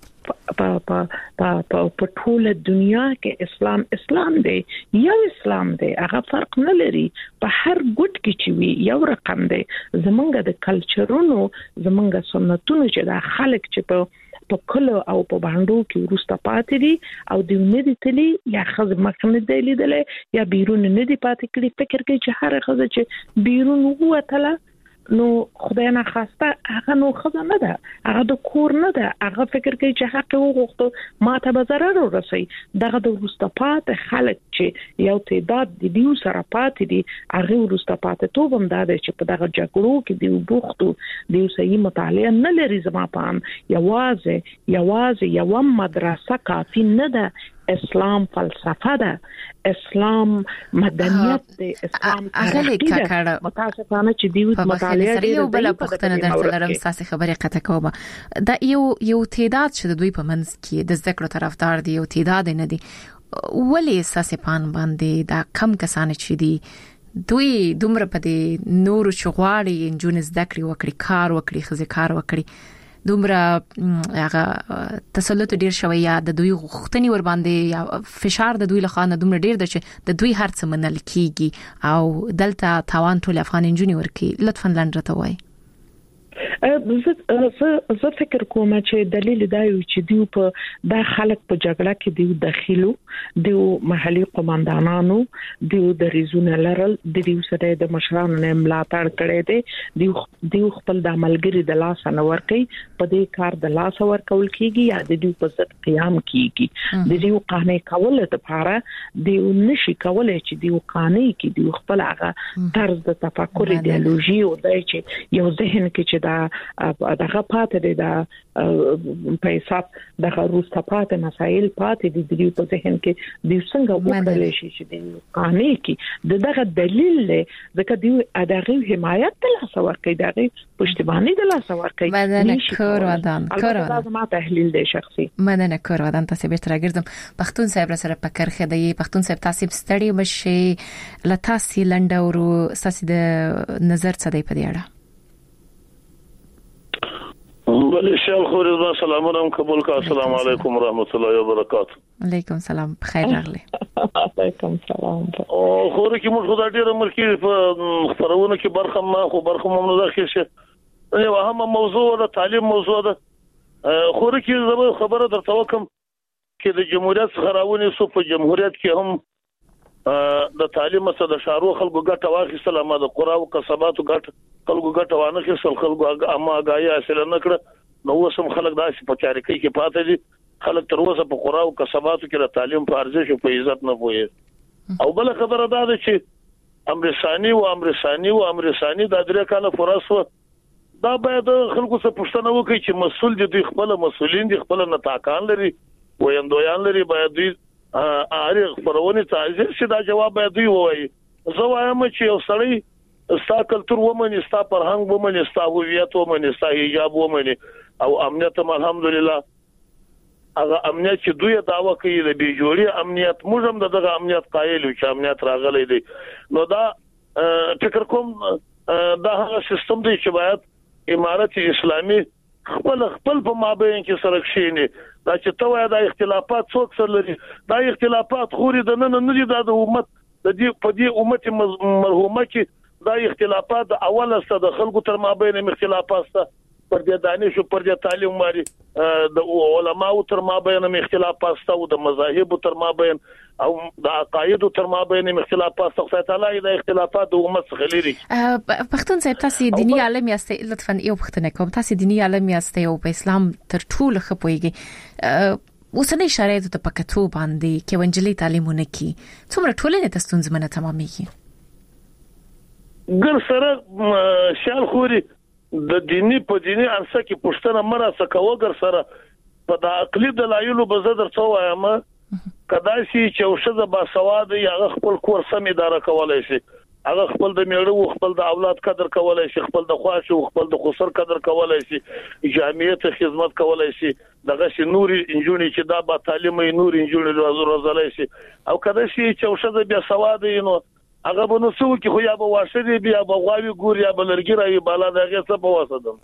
په ټوله دنیا کې اسلام دی یو اسلام دی هغه فرق نه لري په هر ګوټ کې چې وي یو رقم دی زمونږ د کلچرونو زمونږ سنتونو چې د خلک چې په کلو او په باندې کې ورسته پاتې دي او د نه دي تلي یا خز مخنه دی لیدلې یا بیرون نه دي پاتې کړي فکر کوي چې هر خز چې بیرون وته نو خدای نه خواسته هغه نو خزه نه ده هغه د کور نه ده هغه فکر کوي چې حق وغوښته ماته به ضرر ورسي دغه د ورستپات خلک چې یو تعداد د دیو سره پاتې دي هغه ورستپات توبم ده چې په دغه جګړو کې دی وبوختو دیو صحیح مطالعه نه لري زما پام یوازې یو مدرسه کافی نه ده اسلام فلسفه ده اسلام مدنیت ده اسلام اغلی کاکړه متاسفانه چې دیو مطالعه لري یو بل پښتنه درته لرم ساسي خبره قطع کوم دا یو تعداد چې د دوی په منځ کې د ذکر طرفدار دي یو تعداد نه دي ولې ساسي پان باندې دا کم کسان چې دي دوی دومره په دې نور شغواړي انجون ذکر وکړي کار وکړي خزه کار وکړي دومره هغه تسلط ډیر شوی یا د دوی غوښتنې ور باندې یا فشار د دوی لخوا نه دومره ډیر د چې د دوی هرڅ منل کیږي او دلته تاوان ټول افغان انجونی ورکی لطفا لنډه وای زه فکر کوم چې دلیل دا یو چې دیو په د خلک په جګړه کې دیو داخلو دیو محلي قوماندانانو دیو د ریزونه لرل دیو سره د مشرانو نه ملاتړ کړي دی دیو خپل د عملګری د لاس نه ورکي په دې کار د لاس ورکول کیږي یا د دیو په ضد قیام کیږي د دیو قانې کول ته لپاره دیو نشي کولای چې دیو قانې کې دیو خپل هغه طرز د تفکر ایدئولوژي او د یو ذهن کې چې دغه پاتې دي د په حساب دغه روسته پاتې مسایل پاتې دي د په ذهن کې د څنګه وکړل شي چې د قانون کې دغه دلیل ځکه د دغه حمایت د لاس ورکړي دغه پښتیبانی د لاس ورکړي مننه کور ودان ما تحلیل دی شخصي مننه کور ودان تاسو به تر راګرځم پښتون صاحب سره پکر خدای پښتون صاحب تاسو ستړي مشه لتاسي لنډه ورو ساسي د نظر څه دی په دې اړه بله شال خورز با سلام علیکم قبول کا السلام علیکم ورحمت الله وبرکاته علیکم سلام بخیر راغلی علیکم سلام او خور کی موږ خدای ډیر مرکی په خبرونه کې برخه ما خو برخه مونږ نه داخل شه یو اهم موضوع د تعلیم موضوع ده خور کی زما خبره درته وکم چې د جمهوریت خراونې سو په جمهوریت کې هم د تعلیم سره د شارو خلکو ګټه واخیستل ما د قرا او کسباتو ګټه خلکو ګټه وانه خپل خلکو اما غایا اصل نه کړ نو وسم خلک داسې په چارکۍ کې پاتې دي خلک تر اوسه په قرا او کسباتو کې د تعلیم په ارزښت او په عزت نه پوهي او بل خبره دا ده چې امرسانی د درې کاله فرصو دا باید خلکو څخه پوښتنه وکړي چې مسول دي خپل مسولین دي خپل نتاکان لري ویندویان لري باید دوی اړ خبرونه تعزیر شي دا جواب باید دوی وایي زه وایم چې یو سړی ستا کلتور ومني ستا فرهنګ ومني ستا هویت ومني ستا حجاب ومني او امنیت الحمدلله هغه امنیت چې دوی داوا کوي د بیجوړي امنیت موږ هم دغه امنیت قایل یو چې امنیت راغلی دی نو دا فکر کوم دا هغه سیستم دی چې باید امارت اسلامي خپل په مابین کې سره کښینی دا چې توای دا اختلافات څوک سره لري دا اختلافات خوري د نن نه دي د امت د دې په دې امت مرحومه کې دا اختلافات اوله ست د خلکو تر مابین اختلافات ست پر دې دانش او پر دې تعلیم ماري د علماو تر مابین اختلافات ست او د مذاهب تر مابین او د عقاید تر مابین اختلافات ست تعالی د اختلافات د امت څخه لري پښتون صاحب تاسو دینی عالم یاست لطفا یو پښتنه کوم تاسو دینی عالم یاست او په اسلام تر ټولو خپويږي اوسنۍ شرایط ته پکتو باندې کې ونجلي تعلیمونه کی څومره ټولنه د ستونزمنه تمامېږي ګر سره شال خوري د دینی په دینی انسه کې پښتنه مرسته کوي ګر سره په د عقلي دلایلو به زه درته وایم کدا چې چوشه با سواد یا خپل کور سم اداره کولای شي هغه خپل د میړو خپل د اولاد قدر کولای شي خپل د خواش او خپل د خسر قدر کولای شي جامعیت خدمت کولای شي دغه شي نور انجونی چې دا با تعلیمي نور انجونی روزلای شي او کدا چې چوشه بیا سواد نو هغه به نو څو کې خو یا به واشه دی بیا به غواوی ګور یا به لرګي راوي بالا دغه څه په واسطه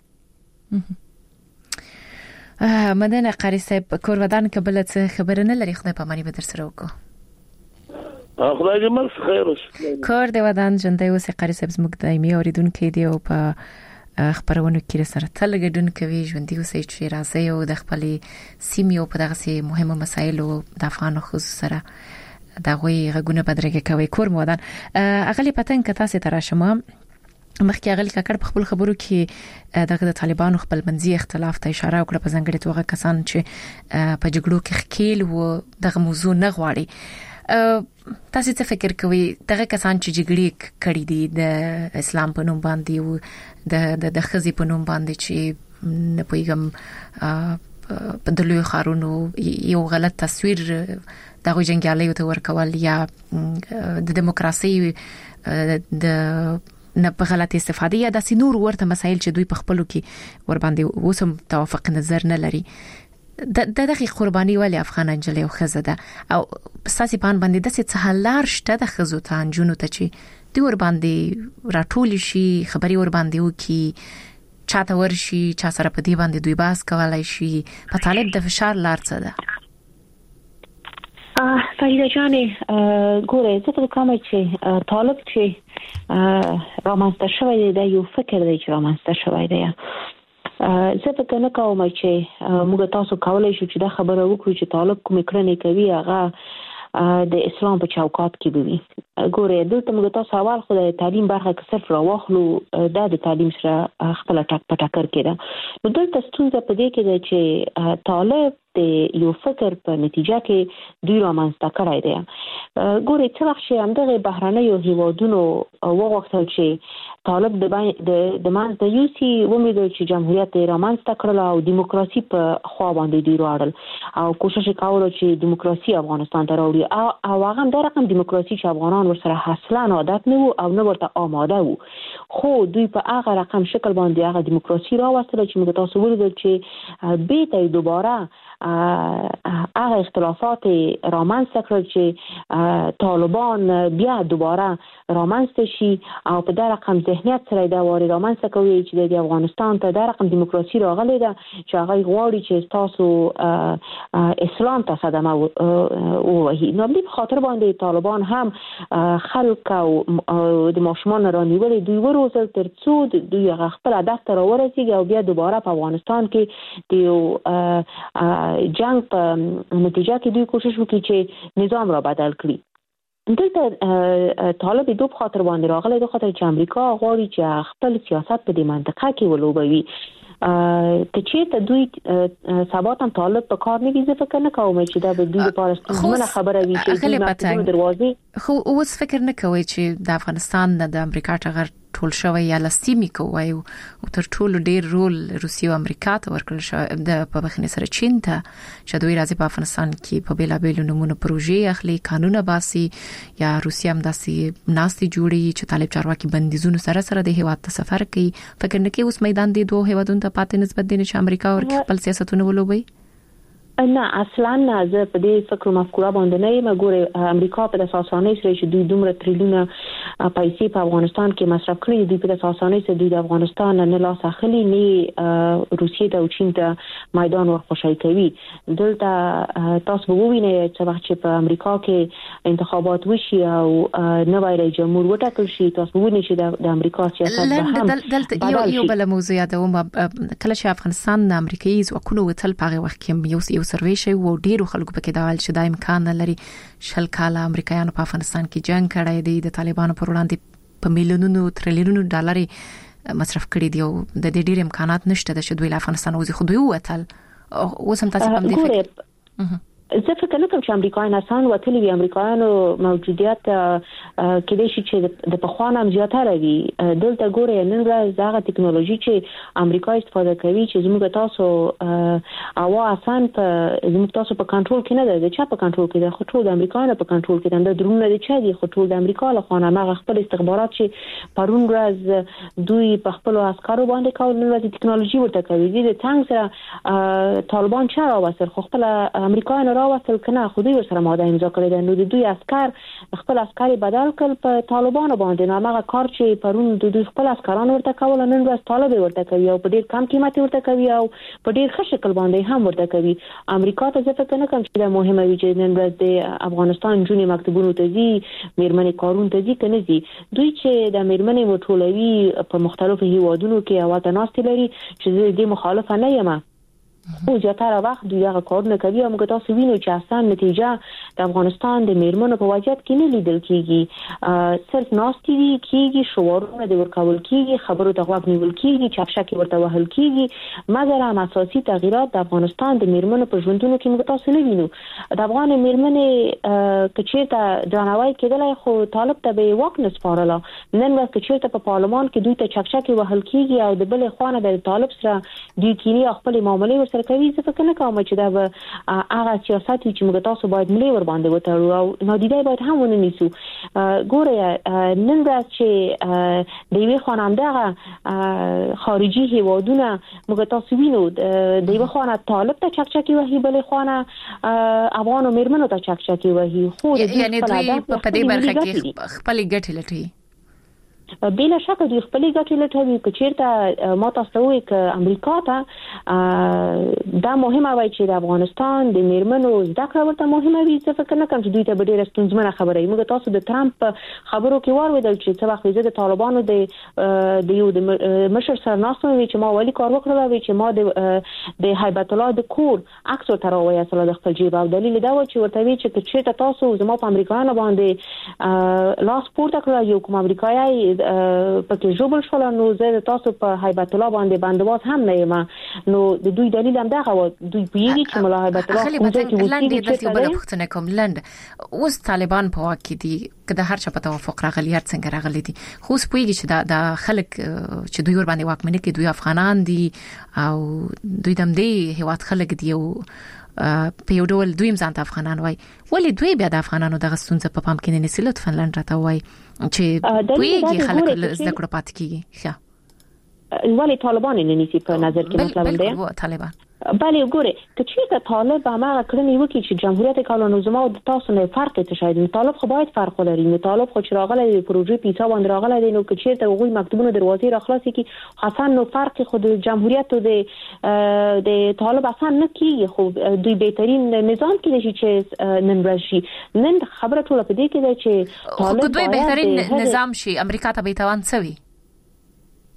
مدنه قاری صاحب کور ودان قبل څه خبر نه لري خدای په مانی به در سره وکړو خدای دې مل خیر وشي کور دی ودان جنډي اوس قاری صاحب زموږ دایمي اوریدونکو دی او په خبرونه کې سره تلګډون کوي ژوندۍ اوسې چې راځي او د خپل سیمې او په دغه سي مهمه مسایل او د افغان خصوص سره دا غوي غونه بدرګه کوي کور مودان اغلی پتن ک تاسو تراشمه مخکې اغلی ککړ په خپل خبرو کې دغه د طالبانو خپل منځي اختلاف ته اشاره وکړه په ځنګړي توګه کسان چې په جګړو کې خکیل و دغه موضوع نه غواړي تاسو څه فکر کوئ دغه کسان چې جګړې کړې دي د اسلام په نوم باندې او د خزي په نوم باندې چې نه پویګم په دلوي خارونو یو غلط تصویر دغه جنگیالي ته ورکول یا د دیموکراسي د نه په غلط استفاده یا د سینور ورته مسایل چې دوی په خپلو کې ور باندې وسم توافق نظر نه لري د دغه قرباني ولې افغان انجلي او خزه ده او ساسي پان باندې د څه حلار شته د خزو ته انجونو ته چې دوی ور باندې راټول شي خبري ور باندې وکي چاته ورشي چا سره په دی باندې دوی باس کولای شي په طالب د فشار لار څه ده فریده جانې ګوره زه په کومه چې طالب چې رامنځته شوی دی د یو فکر دی چې رامنځته شوی دی زه فکر نه کوم چې موږ تاسو کولای شو چې دا خبره وکړو چې طالب کوم کړنې کوي هغه د اسلام په چوکاټ کې دی ګوره دلته موږ تاسو اول خو د تعلیم برخه کې صرف راوخلو د تعلیم سره خپل ټاک پټاکر کړه نو دلته ستونزه په دې کې ده چې طالب د یو فکر په نتیجه کې دوی رامنځته کړی دی ګورې څه وخت چې همدغه بهرنیو هیوادونو وغوښتل چې طالب د منځ د یوسي ومېږي چې جمهوریت رامنځته کړل او دیموکراسي په خوا باندې دی راړل او کوشش وکاوه چې دیموکراسي افغانستان ته راوړي او هغه د رقم دیموکراسي چې افغانان ورسره اصلا عادت نه وو او نه ورته آماده وو خو دوی په هغه رقم شکل باندې هغه دیموکراسي راوستل چې موږ تاسو ولیدل چې بیرته دوباره هغه اختلافات رامنځته کړل چې طالبان بیا دوباره رامنځته شي او په دغه رقم ذهنیت سره دا واري رامنځته کوي چې د افغانستان ته د رقم دیموکراسي راغلی ده چې هغه غواړي چې تاسو اسلام ته صدمه ووهي نو په خاطر باندې طالبان هم خلک او د ماشومان رانیولې دوی وروزل ترڅو دوی خپل هدف ته ورسیږي او بیا دوباره په افغانستان کې د جنگ په نتیجه کې دوی کوشش وکړي چې نظام را بدل کړي دلته طالب دوه خاطر باندې راغلی د خاطر چې امریکا غواړي چې خپل سیاست په دې منطقه کې ولوبوي چې ته دوی سباتم طالب په کار نه ویزه فکر نه کوم چې دا به دوی لپاره ستونزمنه خبره وي چې دوی دروازې خو اوس فکر نه کوي چې د افغانستان د امریکا ټغر ټول شوی یا لسیمی کوي او تر ټولو ډیر رول روسیه او امریکا ته ورکړل شو د په بخنه سره چین ته چې دوی راځي په افغانستان کې په بیلابېلو نمونه پروژې اخلي قانون باسي یا روسیه هم داسې ناستي جوړي چې طالب چارواکي بندیزونو سره د هیواد ته سفر کوي فکر نه کوي اوس میدان دی دوه هیوادونو ته پاتې نسبت دي چې امریکا ورکه خپل سیاستونه ولوبي نه اصلا نه زه په دې فکر مفکوره باندې نه یم ګوره امریکا په اساسانه سره چې دوی دومره تریلیونه پیسې په افغانستان کې مصرف کړي دوی په اساسانه سره دوی د افغانستان نه لاس اخلي نه روسیې ته او چین ته میدان ورخوشي کوي دلته تاسو وګورئ چې وخت چې په امریکا کې انتخابات وشي او نوی رئیس جمهور وټاکل شي تاسو وګورئ چې د امریکا سیاست به هم دلته یو بل موضوع یادوم کله چې افغانستان د امریکایي ځواکونو وتل په وخت کې یو سروې شوی و ډیرو خلکو پکې دا ول چې د امکان لري شل کاله امریکایانو په افغانستان کې جنگ کړی دی د طالبانو پر وړاندې په میلیونونو تریلیونونو ډالر مصرف کړي دی او د دې ډیر امکانات نشته چې دوی له افغانستان وځي خو دوی وتل اوس هم تاسو په دې فکر زه فکر نه کوم چې امریکایان آسان وتلی وي امریکایانو موجودیت کې د شي چې د پخوانه زیاتره وي دلته ګوره نن ورځ هغه ټکنالوژي چې امریکا استفاده کوي چې زموږ تاسو او آسان په زموږ تاسو په کنټرول کې نه ده چې په کنټرول کې ده خو ټول د امریکایانو په کنټرول کې ده د درونه دي چې دي خو ټول د امریکا له خوا نه خپل استخبارات چې پرون ورځ دوی په خپل عسکرو باندې کول نن ورځ ټکنالوژي ورته کوي د څنګه سره طالبان چا راوستل خو خپل امریکایانو راوستل کنه خو دوی سره ماده امضا کړی ده نو د دوی عسكر خپل عسكري بدل کړ په طالبانو باندې نو هغه کار چې پرون د دوی خپل عسكرانو ورته کول نن ورځ طالب ورته کوي او په ډیر کم قیمت ورته کوي او په ډیر ښه شکل باندې هم ورته کوي امریکا ته ځکه کنه کوم چې مهمه وي چې نن ورځ د افغانستان جونې مکتبونو ته ځي میرمنې کارون ته ځي کنه ځي دوی چې د میرمنې وټولوي په مختلفو هیوادونو کې او تناستي لري چې د مخالفه نه یم او زیاتره وخت دوی هغه کارونه کوي او موږ تاسو وینو چې اصلا نتیجه د افغانستان د میرمنو په وضعیت کې نه لیدل کیږي صرف ناستي کیږي شعارونه د ورکول کیږي خبرو ته غوږ نیول کیږي چپشکي ورته وهل کیږي مګر هم اساسي تغیرات د افغانستان د میرمنو په ژوندونو کې موږ تاسو نه وینو د افغان میرمنې کچېته ځانوي کېدلای خو طالب ته به وخت نسپارله نن ورځ کچېته په پارلمان کې دوی ته چپشکي وهل کیږي او د بل خوانه د طالب سره دوی کینی خپل معاملې کوي څه فکر نه کوم چې دا هغه سیاست چې موږ تاسو باید ملي ور باندې وتاړو او نادیده باید هم ونیسو ګوره نن ورځ چې د یوې خانمده خارجي هیوادونه موږ تاسو وینو د یوې خانه طالب ته چکچکی وهي بلې خانه افغان میرمنو ته چکچکی وهي خو یعنی دوی په دې برخه کې خپل ګټه لټوي بلا شک دوی خپل ګټې لټوي چې چیرته ما تاسو وایي ک امریکا ته دا مهمه وای چې د افغانستان د میرمنو زده کړه ورته مهمه وي څه فکر نه کوم چې دوی ته ډېر ستونزمنه خبره وي موږ تاسو د ټرمپ خبرو کې واورېدل چې څه وخت د طالبانو د یو د مشر سره ناسو وی چې ما ولی کار وکړل وی چې ما د هیبت الله د کور عکس تر وای اصله د خپل جیب او دلیل دا و چې ورته وی چې چیرته تاسو زما په امریکایانو باندې لاس پورته کړل یو کوم امریکایي پکې جوړ شول نو زه تاسو په هیبت الله باندې بندواز هم نه یم نو د دوی دلیل هم دا غو دوی پیږي چې مولا هیبت الله خلک د بل پښتنه کوم لند اوس طالبان په واکې دي کله هر چا په توافق راغلی هر څنګه راغلی دي خو اوس پیږي چې دا خلک چې دوی ور باندې واکمنه کې دوی افغانان دي او دوی دم دي هیواد خلک دي او په یو ډول دوی ځان ته افغانان وای ولی دوی بیا د افغانانو د غستونځ په پام کې نه نسي لطفا لند راته وای چې دوی خلک زده کړو پات کیږي ښه ولی طالبان نه نيسي په نظر کې مطلب دی طالبان بله وګوره چې طالب هغه کړنی وکړي چې جمهوریت کالونو زما او تاسو نه فرق ته شاید طالب خو باید فرق ولري نو طالب خو چې راغلی پروژې پیسا باندې راغلی دی نو چې ته وګورئ مکتوبونو دروازې را خلاصې کی حسن نو فرق خو د جمهوریت او د طالب آسان نه کیږي خو دوی بهترین نظام کې چې نن راشي نن خبره ټوله په دې کې ده چې طالب دوی بهترین نظام شي امریکا ته به توان سوي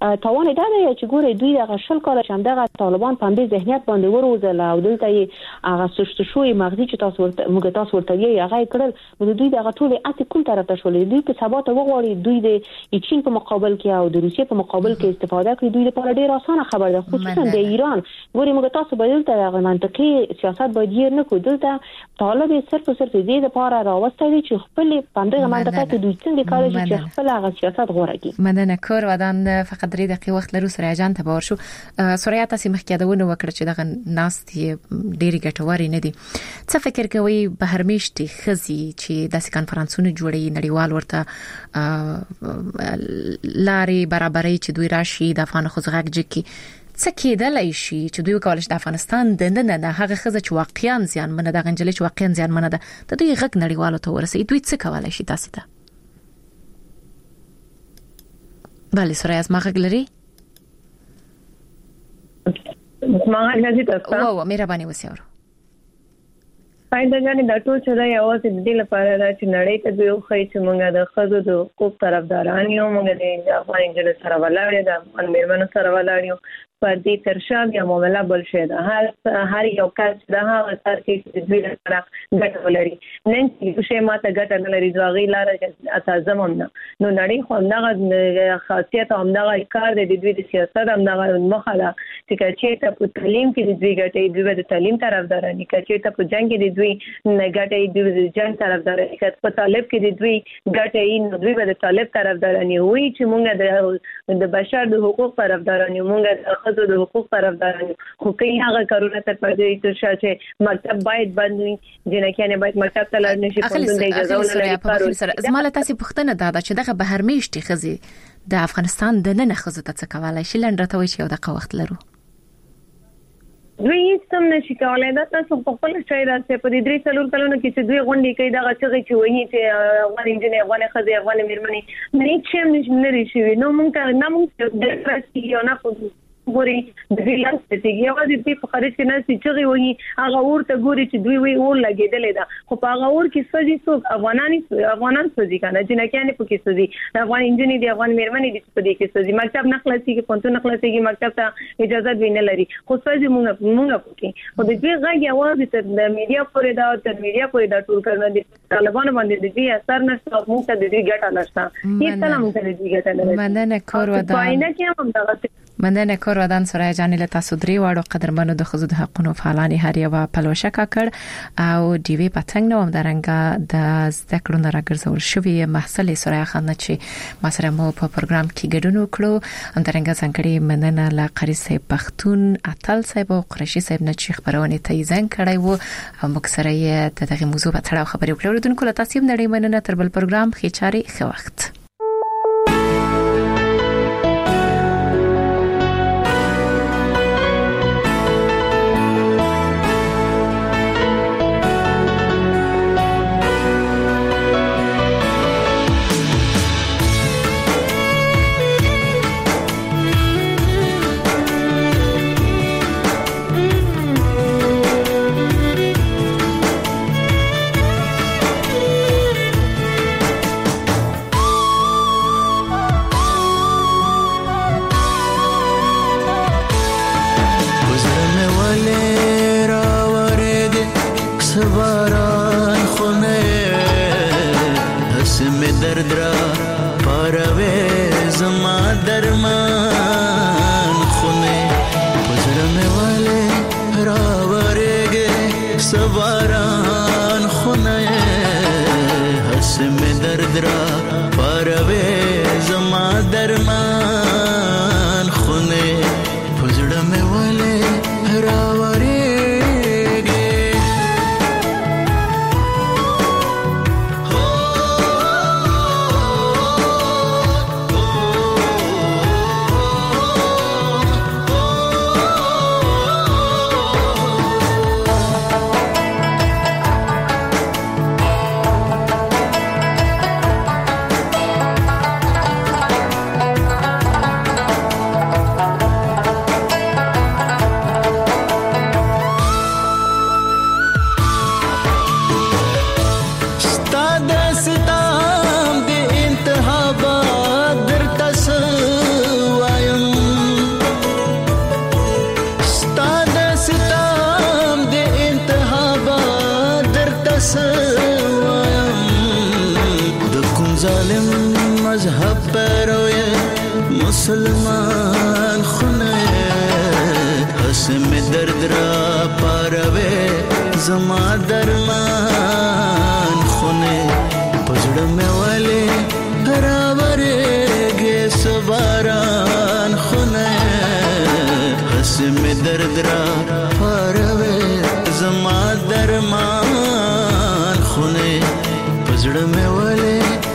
تاوان دا دی چې ګوره دوی د غشل کال چې همدغه طالبان په دې ذهنیت باندې وروزل او دلته یې هغه سشت شوی مغزي چې تاسو ورته یې هغه کړل نو دوی دغه ټول اته کوم طرف ته شولې دوی په سبا ته وغواړي دوی د چین په مقابل کې او د روسیې په مقابل کې استفاده کړي دوی لپاره ډیر اسانه خبر ده خصوصا د ایران ګوري موږ تاسو به دلته هغه منطقي سیاست باید یې نه کو دلته طالب صرف دې لپاره راوستي چې خپل پندغه منطقه ته دوی څنګه کار کوي چې خپل هغه سیاست غوړه کړي مدنه کور ودان فقط 3 دقیقې وخت لرو سره اجان ته باور شو سوریا تاسو مخکېدونه وکړه چې دغه ناستي ډېری ګټوري نه دي څه فکر کوي بهر میشتي خزي چې داسې کانفرنسونه جوړي نړیوال ورته لاري برابرۍ چې دوی راشي د افغان خوځغاک جکی څه کېدلای شي چې دوی کولای شي د افغانستان د هغه خزه چې واقعا ځان منه د غنجلې چې واقعا ځان منه ده د دوی غږ نړیوالو ته ورسي دوی څه کولای شي تاسو ته بله سوریا از ما غږ لري ما غږ نه دي تاسو او مهرباني وسیاورو فائدہ جانې دا ټول چې دا یوازې د دې لپاره دا چې نړۍ ته دوی خو چې موږ د خزو د حقوق طرفداران یو موږ د افغان انجل سره ولاړ د افغان میرمنو سره ولاړ یو پر دې ترشاد یا معاملہ بل شي دا هر یو کس دا هغه تر کې د دوی لپاره ګټه ولري نن چې شی ماته ګټه نه لري ځاغي لاره اساسه مونږ نو نړۍ خو دغه خاصیت هم دغه کار د دوی د سیاست هم دغه مخاله چې چې ته په تعلیم کې د دوی ګټه دوی د تعلیم طرفداران دي چې ته په جنگ کې د دوی نه ګټه دوی د جنگ طرفداران دي په طالب کې د دوی ګټه دوی د طالب طرفداران وي چې مونږ د بشر د حقوق طرفداران یو مونږ د حقوق طرفداران خو کوي هغه کارونه تر پدې چې مکتب باید بند وي جنکیانه باید مکتب ته لاړ نشي پوندون د اجازه ولري زماله تاسو پوښتنه دا چې دغه بهر میشتي خزي د افغانستان د نن خزو ته څه کولای شي لنډه توي چې یو دغه وخت لرو دوی سم نشي کولای دا تاسو په خپل شای راځي په دې 3 څلور کلونو کې چې دوی غونډې کوي دا چې وایي چې افغان انجنیر افغان خزي افغان میرمنې مې چې نه لري شي نو موږ د راسي یو نه پوهیږو ګوري د ویلان ستګي یوازې په خارج کې نه چې وایي هغه ورته ګوري چې دوی وی اور لګیدلې ده خو په هغه اور کې سږي څو افغانان سږي کنه جنکیانه په کې سږي افغان انجنیر دي افغان میرمنې دي په دې کې سږي مکتب نه خلاصي کې پونتو نه خلاصي کې مکتب ته اجازه ویني لري خو سږي مونږ پکې خو د دې غږ یوازې تر میډیا پورې دا تر میډیا پورې دا ټول کړل دي طالبان باندې د دې اثر نشته موږ ته د دې ګټه نشته هیڅ کلام ته د دې ګټه نه لري مننه کور ودان پاینه کې هم دا مننه کور ودان سورای جان له تاسو درې واړو قدرمنو د خزو د حقونو فعالان هر یو په لوشه کړ او ډي وی پتنګ نو درنګ د زده کړو نه راګرځول شوی محصل سورای خان چې ما سره مو په پروګرام کې ګډون وکړو درنګ څنګه مننه لا قری صاحب پختون اتل صاحب او قریشي صاحب نه چې خبرونه تایزن کړی وو او موږ سره یې دغه موضوع په اړه خبرې وکړو دونکو له تاسو هم نړۍ مننه تر بل پروګرام خېچاري خو وخت سوایم د کوم ظالم مذهب پروي مسلمان خونه حسم درد را پاروي زما درمان خونه پزړه مې والي راورېږي سباران خونه حسم درد را پاروي زما درمان خونه پزړه مې والي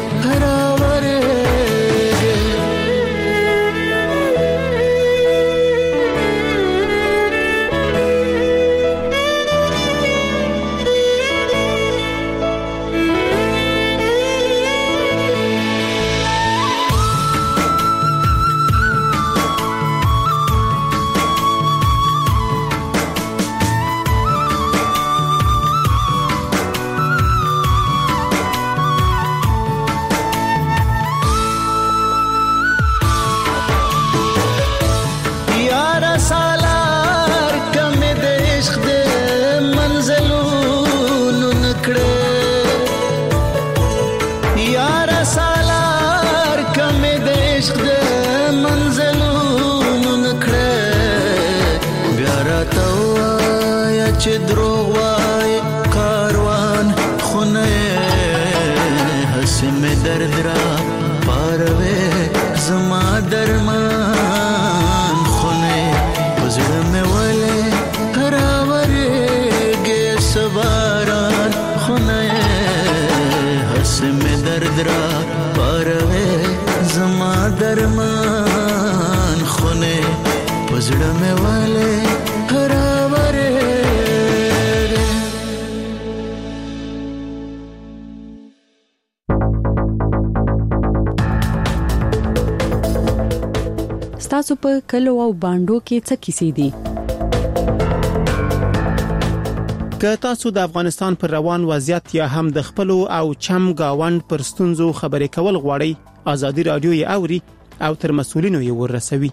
درمان خونه پزړه مې والے راوره ستاسو په کلو او باندو کې څه کیسې دي؟ که تاسو د افغانستان پر روان وضعیت یا هم د خپل او چم گاوند پر ستونزو خبرې کول غواړئ آزادي رادیو یې اوري او تر مسؤلینو یې ورسوي.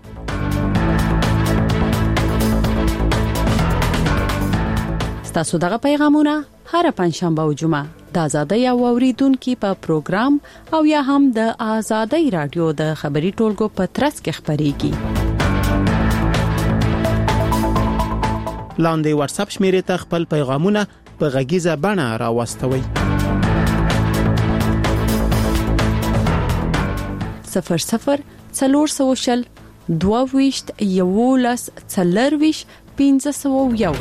تاسو دغه پیغامونه هر پنځشنبه او جمعه د آزادۍ او اوریدونکو په پروګرام او یا هم د آزادۍ رادیو د خبري ټولګو په ترڅ کې خبريږي. لاندې واتس اپ شمیرې ته خپل پیغامونه په غږیزه بڼه راوستوي. 00 400 22 11 40 501.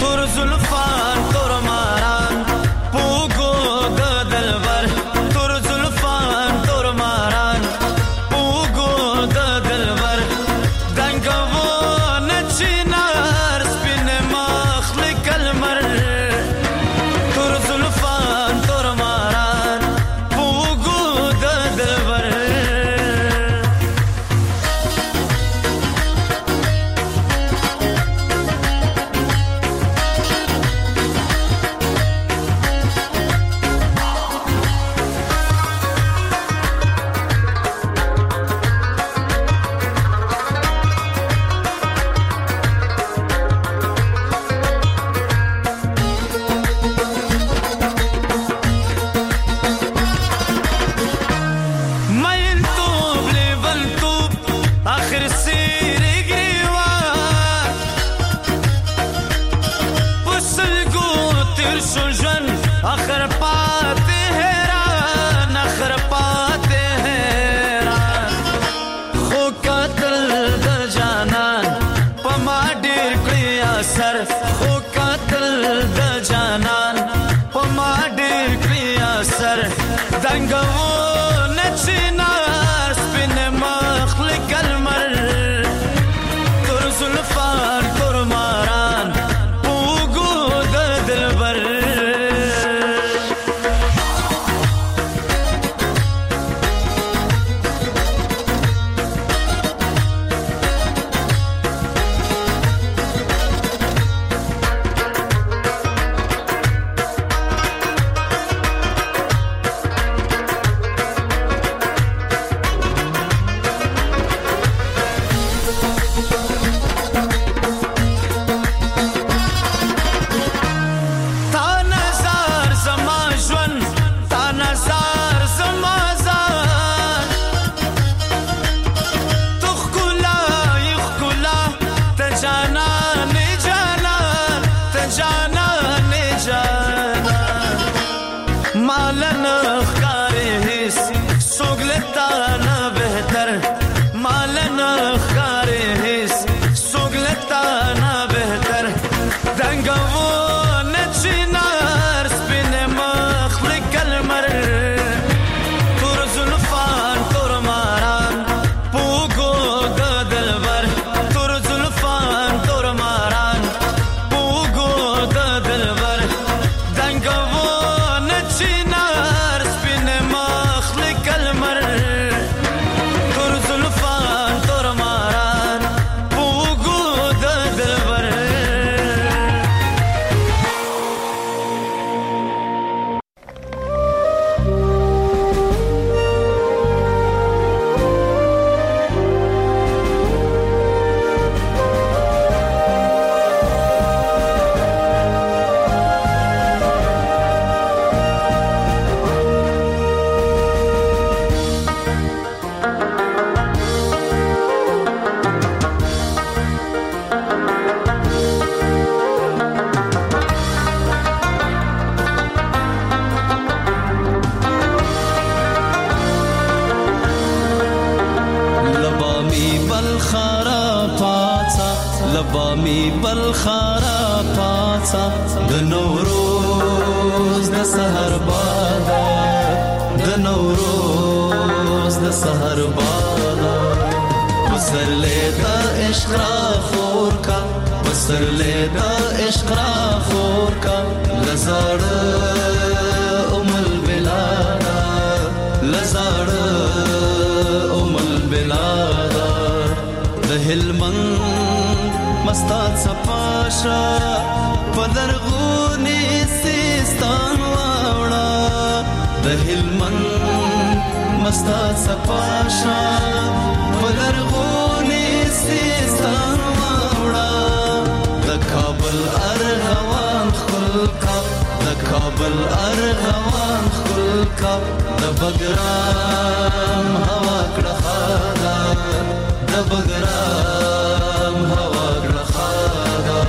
زلفان تور ماران پوگو د دلبر تور بلخارا پاڅا لبامي بلخارا پاڅا د نوروز د سحر بادا د نوروز د سحر بادا پسرلې د عشق را خور کا پسرلې د عشق را خور کا لزړ امل بلادا لزړ امل بلادا د هلمند مستات صفاشا پدرغونی سیستان واوړه د هلمند مستات صفاشا پدرغونی سیستان واوړه د کابل ارغوان خلقا د کابل ارغوان خلقا د بګرام هوا کړه خادا د بګرام هوا کړه خادا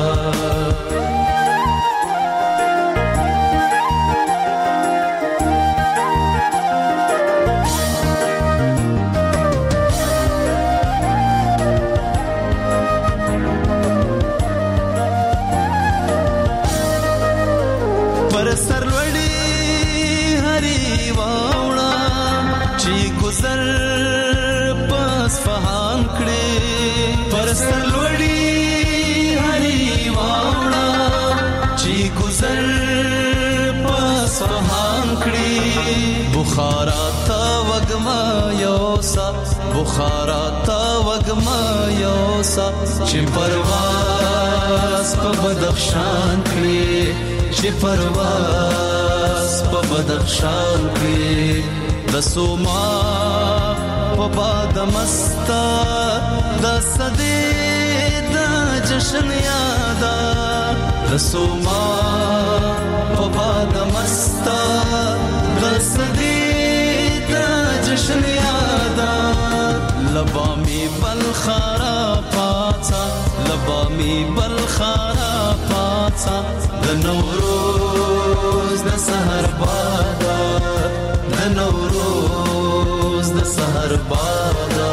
پر سرلوړي هري واوړه چې ګذر پس فهان کړي پر سرلوړي هري واوړه چې ګذر پس فهان کړي بخارا تا وګما یوسا بخارا تا وګما یوسا چې پرواز په بدخشان کړي چې پرواز په بدخشان کې د سوما په باد مستا د صدې د جشن یادا د سوما په باد مستا د صدې د جشن یادا لبامي بلخارا پاڅا لبامي بلخارا پاڅا د نوروز د سحر بادا د نوروز د سحر بادا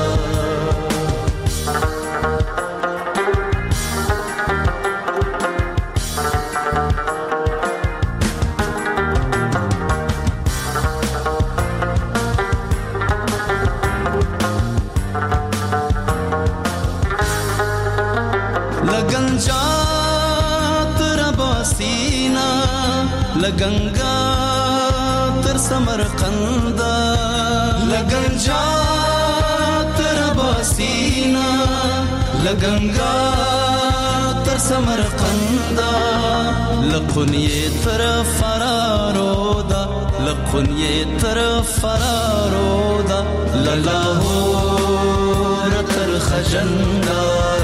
لګنجا تر باسینا لګنګا تر سمرقند لګنجا تر باسینا لګنګا تر سمرقند لقنيه تر فرارودا لقنيه تر فرارودا للاهور تر خجندا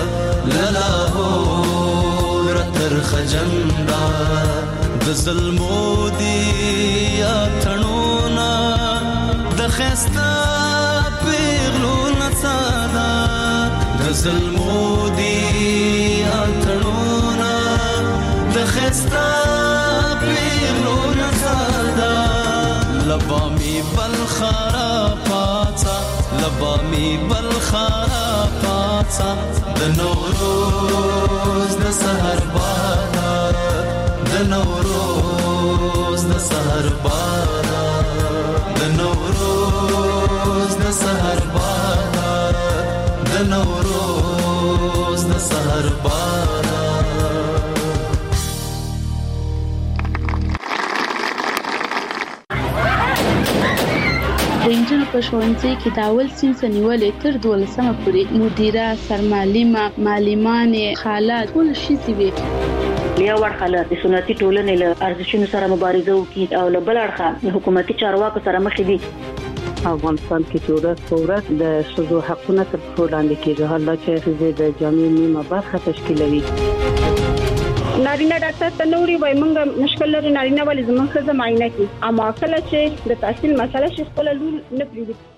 للاهور تر خجندا د ظلمو دی اتنونا د خستا پیغلو نڅادا د ظلمو دی اتنونا د خستا پیغلو نڅادا لبامي بلخارا پاڅا لبامي بلخارا پاڅا د نوروز د سحر بادا د نوروز د سحر بادا د نوروز د سحر بادا د نوروز د سحر بادا د انجن په ښوونځي کې د اول صنف نیولې تر 12مه پورې مدیره سرمعلمه معلمانې حالات ټول شي وي یو ورخه د سنتي ټولنې له ارزښتونو سره مبارزه وکړي او له بل اړخه حکومتي چارواکو سره مخ دي افغانستان کې ورځ په ورځ د شذو حقونه تر پښو لاندې کېږي حالله چې د جامعې نیمه برخه تشکیلوي نارینه ډاکټر ته نوري وای مونږ مشکل لري نارینه ولې زموږ څه معاینه کی اما کله چې د تحصیل مسله شي خپل لور نه پریږدي